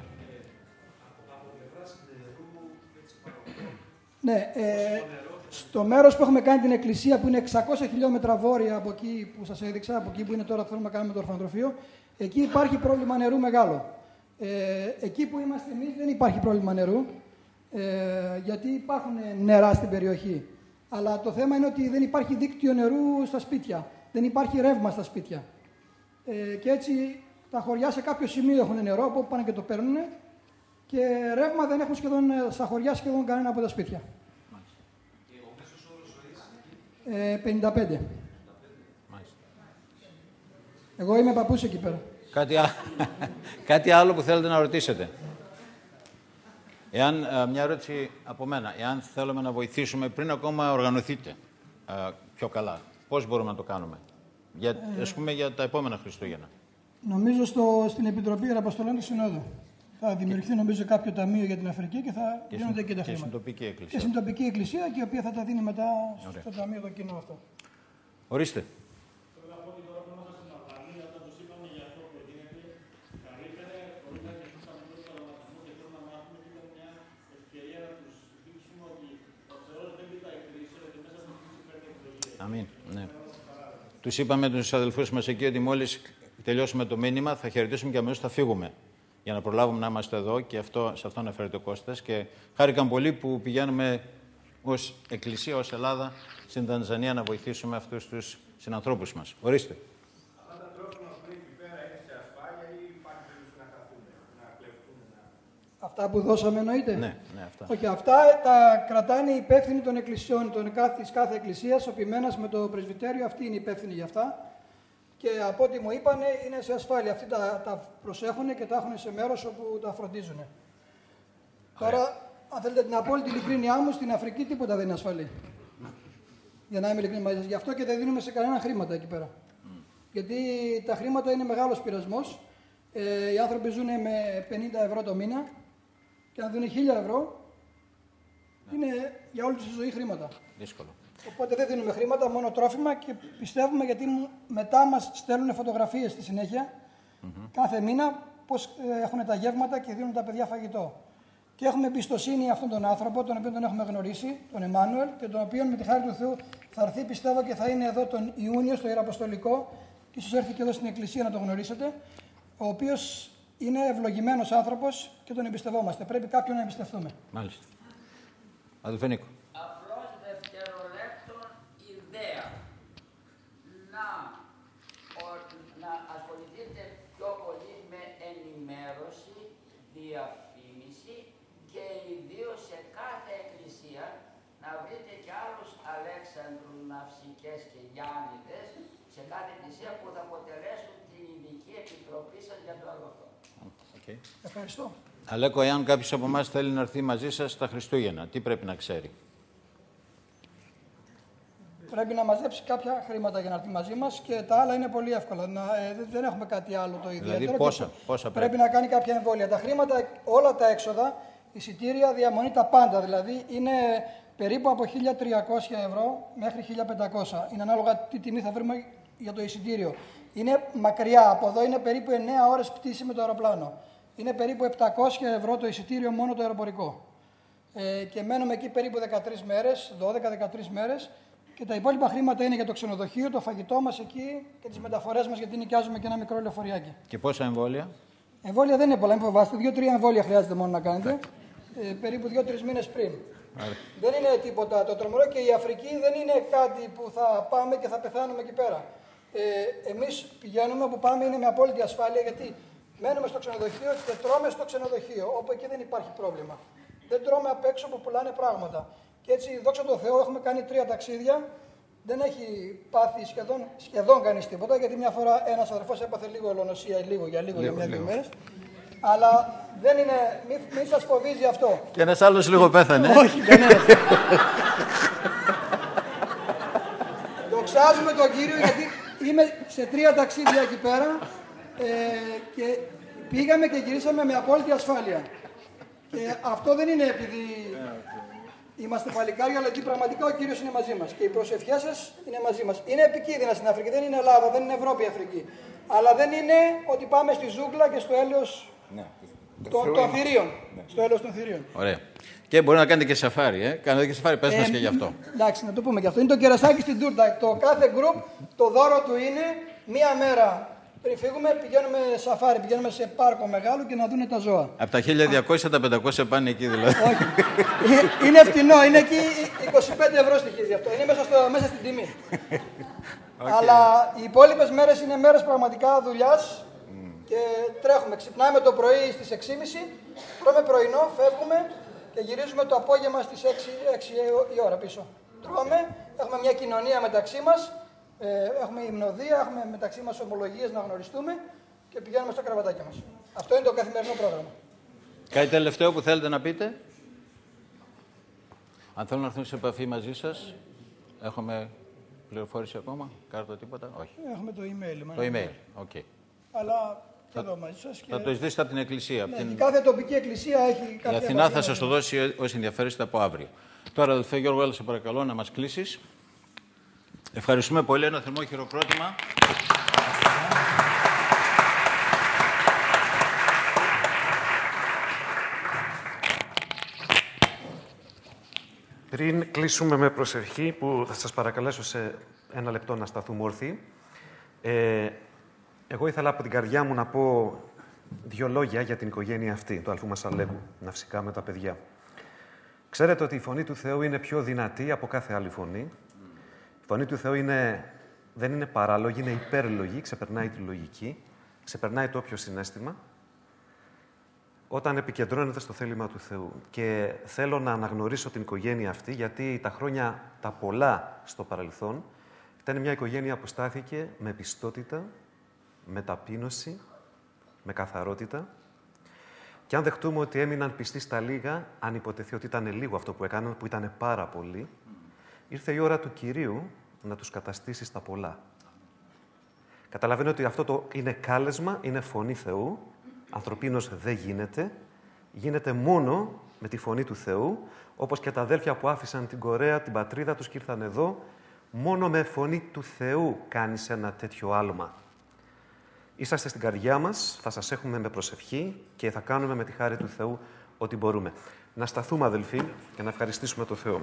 Ναι, στο μέρος που έχουμε κάνει την εκκλησία που είναι 600 χιλιόμετρα βόρεια από εκεί που σας έδειξα, από εκεί που είναι τώρα που θέλουμε να κάνουμε το ορφανοτροφείο, εκεί υπάρχει πρόβλημα νερού μεγάλο. Εκεί που είμαστε εμείς δεν υπάρχει πρόβλημα νερού, γιατί υπάρχουν νερά στην περιοχή. Αλλά το θέμα είναι ότι δεν υπάρχει δίκτυο νερού στα σπίτια, δεν υπάρχει ρεύμα στα σπίτια. Και έτσι τα χωριά σε κάποιο σημείο έχουν νερό, από όπου πάνε και το παίρνουν και ρεύμα δεν έχουν σχεδόν, στα χωριά σχεδόν κανένα από τα σπίτια. 55. Εγώ είμαι παππούς εκεί πέρα. Κάτι άλλο που θέλετε να ρωτήσετε? Μια ερώτηση από μένα. Εάν θέλουμε να βοηθήσουμε πριν ακόμα οργανωθείτε πιο καλά, πώς μπορούμε να το κάνουμε? Ας πούμε για τα επόμενα Χριστούγεννα. Νομίζω στην Επιτροπή Ιεραποστολών του Συνόδου. Θα δημιουργηθεί νομίζω κάποιο ταμείο για την Αφρική και θα γίνονται και τα χρήματα. Και στην τοπική εκκλησία. Και στην τοπική εκκλησία και η οποία θα τα δίνει μετά στο ταμείο το κοινό αυτό. Ορίστε. Θέλω να πω ότι τώρα που ήμασταν στην Αλβανία, όταν τους είπαμε για αυτό που γίνεται, καλύτερα χωρίς να ζητήσαμε τον τραυματισμό και θέλω να μάθουμε ότι ήταν μια ευκαιρία να τους δείξουμε ότι ο Θεός δεν κοιτάει εκκλησία, ότι μέσα στην κρίση φέρνει ευλογία. Αμήν. Ναι. Τους είπαμε τους αδελφούς μας εκεί ότι μόλις τελειώσουμε το μήνυμα θα χαιρετήσουμε και αμέσως θα φύγουμε. Για να προλάβουμε να είμαστε εδώ και σε αυτό αναφέρεται ο Κώστας. Και χάρηκαν πολύ που πηγαίνουμε ως Εκκλησία, ως Ελλάδα, στην Τανζανία να βοηθήσουμε αυτούς τους συνανθρώπους μας. Ορίστε. Αυτά τα τρόφιμα που είναι εκεί πέρα είναι σε ασφάλεια ή υπάρχει περίπτωση να χαθούν, να κλεφτούν? Αυτά που δώσαμε εννοείται? Ναι, αυτά. Όχι, αυτά τα κρατάνε οι υπεύθυνοι των εκκλησιών, της κάθε εκκλησίας, ο ποιμένας με το πρεσβυτέριο, αυτοί είναι υπεύθυνοι για αυτά. Και από ό,τι μου είπανε είναι σε ασφάλεια. Αυτοί τα προσέχουν και τα έχουν σε μέρος όπου τα φροντίζουν. Τώρα, αν θέλετε την απόλυτη ειλικρίνειά μου, στην Αφρική τίποτα δεν είναι ασφαλή. Για να είμαι ειλικρινής μαζί σας. Γι' αυτό και δεν δίνουμε σε κανένα χρήματα εκεί πέρα. Γιατί τα χρήματα είναι μεγάλος πειρασμός. Οι άνθρωποι ζουν με 50 ευρώ το μήνα και αν δουν 1.000 ευρώ, είναι για όλη τη ζωή χρήματα. Δύσκολο. Οπότε δεν δίνουμε χρήματα, μόνο τρόφιμα και πιστεύουμε γιατί μετά μας στέλνουν φωτογραφίες στη συνέχεια κάθε μήνα πώς έχουν τα γεύματα και δίνουν τα παιδιά φαγητό. Και έχουμε εμπιστοσύνη αυτόν τον άνθρωπο, τον οποίο τον έχουμε γνωρίσει, τον Εμμάνουελ, και τον οποίο με τη χάρη του Θεού θα έρθει, πιστεύω, και θα είναι εδώ τον Ιούνιο στο Ιεραποστολικό, και ίσως έρθει και εδώ στην Εκκλησία να τον γνωρίσετε, ο οποίος είναι ευλογημένος άνθρωπος και τον εμπιστευόμαστε. Πρέπει κάποιον να εμπιστευτούμε. Μάλιστα. Αδελφέ Νίκο. Απλώς δευτερολέπτων ιδέα να ασχοληθείτε πιο πολύ με ενημέρωση, διαφήμιση και ιδίως σε κάθε εκκλησία να βρείτε και άλλους Αλέξανδρους, Ναυσικές και Γιάννηδες σε κάθε εκκλησία που θα αποτελέσουν την ειδική επιτροπή σας για το έργο αυτό. Okay. Ευχαριστώ. Αλέκο, εάν κάποιος από εμάς θέλει να έρθει μαζί σας τα Χριστούγεννα, τι πρέπει να ξέρει? Πρέπει να μαζέψει κάποια χρήματα για να έρθει μαζί μας και τα άλλα είναι πολύ εύκολα. Δεν έχουμε κάτι άλλο το ιδιαίτερο. Δηλαδή πόσα πρέπει να κάνει κάποια εμβόλια. Τα χρήματα, όλα τα έξοδα, εισιτήρια, διαμονή, τα πάντα δηλαδή είναι περίπου από 1.300 ευρώ μέχρι 1.500. Είναι ανάλογα τι τιμή θα βρούμε για το εισιτήριο. Είναι μακριά, από εδώ είναι περίπου 9 ώρες πτήση με το αεροπλάνο. Είναι περίπου 700 ευρώ το εισιτήριο μόνο το αεροπορικό. Και μένουμε εκεί περίπου 13 μέρες, 12-13 μέρες. Και τα υπόλοιπα χρήματα είναι για το ξενοδοχείο, το φαγητό μας εκεί και τις μεταφορές μας, γιατί νοικιάζουμε και ένα μικρό λεωφοριάκι. Και πόσα εμβόλια? Εμβόλια δεν είναι πολλά, μην φοβάστε. 2-3 εμβόλια χρειάζεται μόνο να κάνετε. Περίπου 2-3 μήνες πριν. Δεν είναι τίποτα το τρομερό και η Αφρική δεν είναι κάτι που θα πάμε και θα πεθάνουμε εκεί πέρα. Εμείς πηγαίνουμε όπου πάμε είναι με απόλυτη ασφάλεια, γιατί μένουμε στο ξενοδοχείο και τρώμε στο ξενοδοχείο, όπου εκεί δεν υπάρχει πρόβλημα. Δεν τρώμε απ' έξω που πουλάνε πράγματα. Και έτσι, δόξα τω Θεώ, έχουμε κάνει 3 ταξίδια. Δεν έχει πάθει σχεδόν κανείς τίποτα, γιατί μια φορά ένας αδερφός έπαθε λίγο ολονοσία, για μια-δύο μέρες. Αλλά δεν είναι, μην σας φοβίζει αυτό. Και ένας άλλος λίγο πέθανε. Όχι, κανένας. δοξάζουμε τον Κύριο, γιατί είμαι σε 3 ταξίδια εκεί πέρα και πήγαμε και γυρίσαμε με απόλυτη ασφάλεια. Και αυτό δεν είναι επειδή είμαστε παλικάρια, αλλά γιατί πραγματικά ο Κύριος είναι μαζί μας. Και οι προσευχές σας είναι μαζί μας. Είναι επικίνδυνα στην Αφρική, δεν είναι Ελλάδα, δεν είναι Ευρώπη η Αφρική. Αλλά δεν είναι ότι πάμε στη ζούγκλα και στο έλεος των θηρίων. Στο έλεος των θηρίων. Ωραία. Και μπορεί να κάνετε και σαφάρι, Κάνετε και σαφάρι, πες μας και γι' αυτό. Εντάξει, να το πούμε και αυτό. Είναι το κερασάκι στην τούρτα. Το κάθε γκρουπ, το δώρο του είναι μία μέρα πριν φύγουμε, πηγαίνουμε σαφάρι, πηγαίνουμε σε πάρκο μεγάλο και να δούνε τα ζώα. Από τα 1200 τα 500 πάνε εκεί δηλαδή. Όχι. Είναι φτηνό, είναι εκεί 25€ στοιχίζει αυτό. Είναι μέσα στην τιμή. Αλλά οι υπόλοιπες μέρες είναι μέρες πραγματικά δουλειάς και τρέχουμε. Ξυπνάμε το πρωί στις 6.30, τρώμε πρωινό, φεύγουμε και γυρίζουμε το απόγευμα στις 6 η ώρα πίσω. Τρώμε, έχουμε μια κοινωνία μεταξύ μας, έχουμε υμνοδία, έχουμε μεταξύ μας ομολογίες να γνωριστούμε και πηγαίνουμε στα κρεβατάκια μας. Αυτό είναι το καθημερινό πρόγραμμα. Κάτι τελευταίο που θέλετε να πείτε? Αν θέλουν να έρθουν σε επαφή μαζί σας, έχουμε πληροφόρηση ακόμα, κάρτα τίποτα? Όχι. Έχουμε το email. Το email, οκ. Αλλά και εδώ μαζί σας. Θα το ζητήσετε από την εκκλησία. Ναι, κάθε τοπική εκκλησία έχει κάποια... Η Αθηνά θα σας το δώσει όσοι ενδιαφέρεστε από αύριο. Τώρα, αδελφέ Γιώργο, έλα σε παρακαλώ να μας κλείσεις. Ευχαριστούμε πολύ. Ένα θερμό χειροκρότημα. Πριν κλείσουμε με προσευχή, που θα σας παρακαλέσω σε 1 λεπτό να σταθούμε όρθιοι, εγώ ήθελα από την καρδιά μου να πω 2 λόγια για την οικογένεια αυτή, του Αλφού Μασαλέκου, ναυσικά με τα παιδιά. Ξέρετε ότι η φωνή του Θεού είναι πιο δυνατή από κάθε άλλη φωνή. Η φωνή του Θεού δεν είναι παράλογη, είναι υπέρλογη, ξεπερνάει τη λογική, ξεπερνάει το όποιο συναίσθημα, όταν επικεντρώνεται στο θέλημα του Θεού. Και θέλω να αναγνωρίσω την οικογένεια αυτή, γιατί τα χρόνια τα πολλά στο παρελθόν ήταν μια οικογένεια που στάθηκε με πιστότητα, με ταπείνωση, με καθαρότητα. Και αν δεχτούμε ότι έμειναν πιστοί στα λίγα, αν υποτεθεί ότι ήταν λίγο αυτό που έκαναν, που ήταν πάρα πολύ, ήρθε η ώρα του Κυρίου να τους καταστήσει στα πολλά. Καταλαβαίνω ότι αυτό είναι κάλεσμα, είναι φωνή Θεού. Ανθρωπίνος δεν γίνεται. Γίνεται μόνο με τη φωνή του Θεού, όπως και τα αδέλφια που άφησαν την Κορέα, την πατρίδα τους και ήρθαν εδώ. Μόνο με φωνή του Θεού κάνεις ένα τέτοιο άλμα. Είσαστε στην καρδιά μας, θα σας έχουμε με προσευχή και θα κάνουμε με τη χάρη του Θεού ό,τι μπορούμε. Να σταθούμε, αδελφοί, και να ευχαριστήσουμε τον Θεό.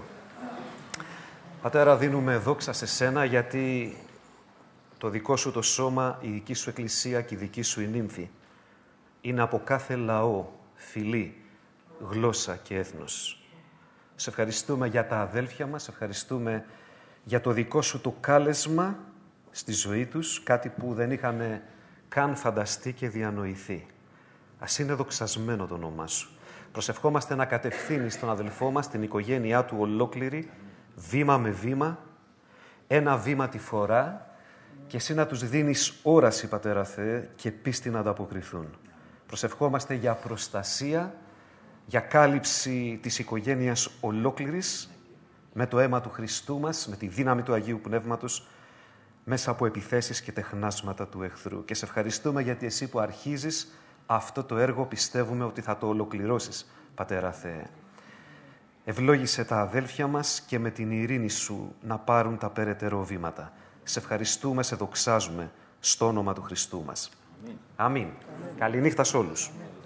Πατέρα, δίνουμε δόξα σε σένα, γιατί το δικό σου το σώμα, η δική σου εκκλησία και η δική σου η νύμφη είναι από κάθε λαό, φυλή, γλώσσα και έθνος. Σε ευχαριστούμε για τα αδέλφια μας, σε ευχαριστούμε για το δικό σου το κάλεσμα στη ζωή τους, κάτι που δεν είχαν καν φανταστεί και διανοηθεί. Ας είναι δοξασμένο το όνομά σου. Προσευχόμαστε να κατευθύνεις τον αδελφό μας, την οικογένειά του ολόκληρη, βήμα με βήμα, ένα βήμα τη φορά, και εσύ να τους δίνεις όραση, Πατέρα Θεέ, και πίστη να ανταποκριθούν. Προσευχόμαστε για προστασία, για κάλυψη της οικογένειας ολόκληρης, με το αίμα του Χριστού μας, με τη δύναμη του Αγίου Πνεύματος, μέσα από επιθέσεις και τεχνάσματα του εχθρού. Και σε ευχαριστούμε γιατί εσύ που αρχίζεις αυτό το έργο πιστεύουμε ότι θα το ολοκληρώσεις, Πατέρα Θεέ. Ευλόγησε τα αδέλφια μας και με την ειρήνη σου να πάρουν τα περαιτέρω βήματα. Σε ευχαριστούμε, σε δοξάζουμε στο όνομα του Χριστού μας. Αμήν. Καληνύχτα σε όλους.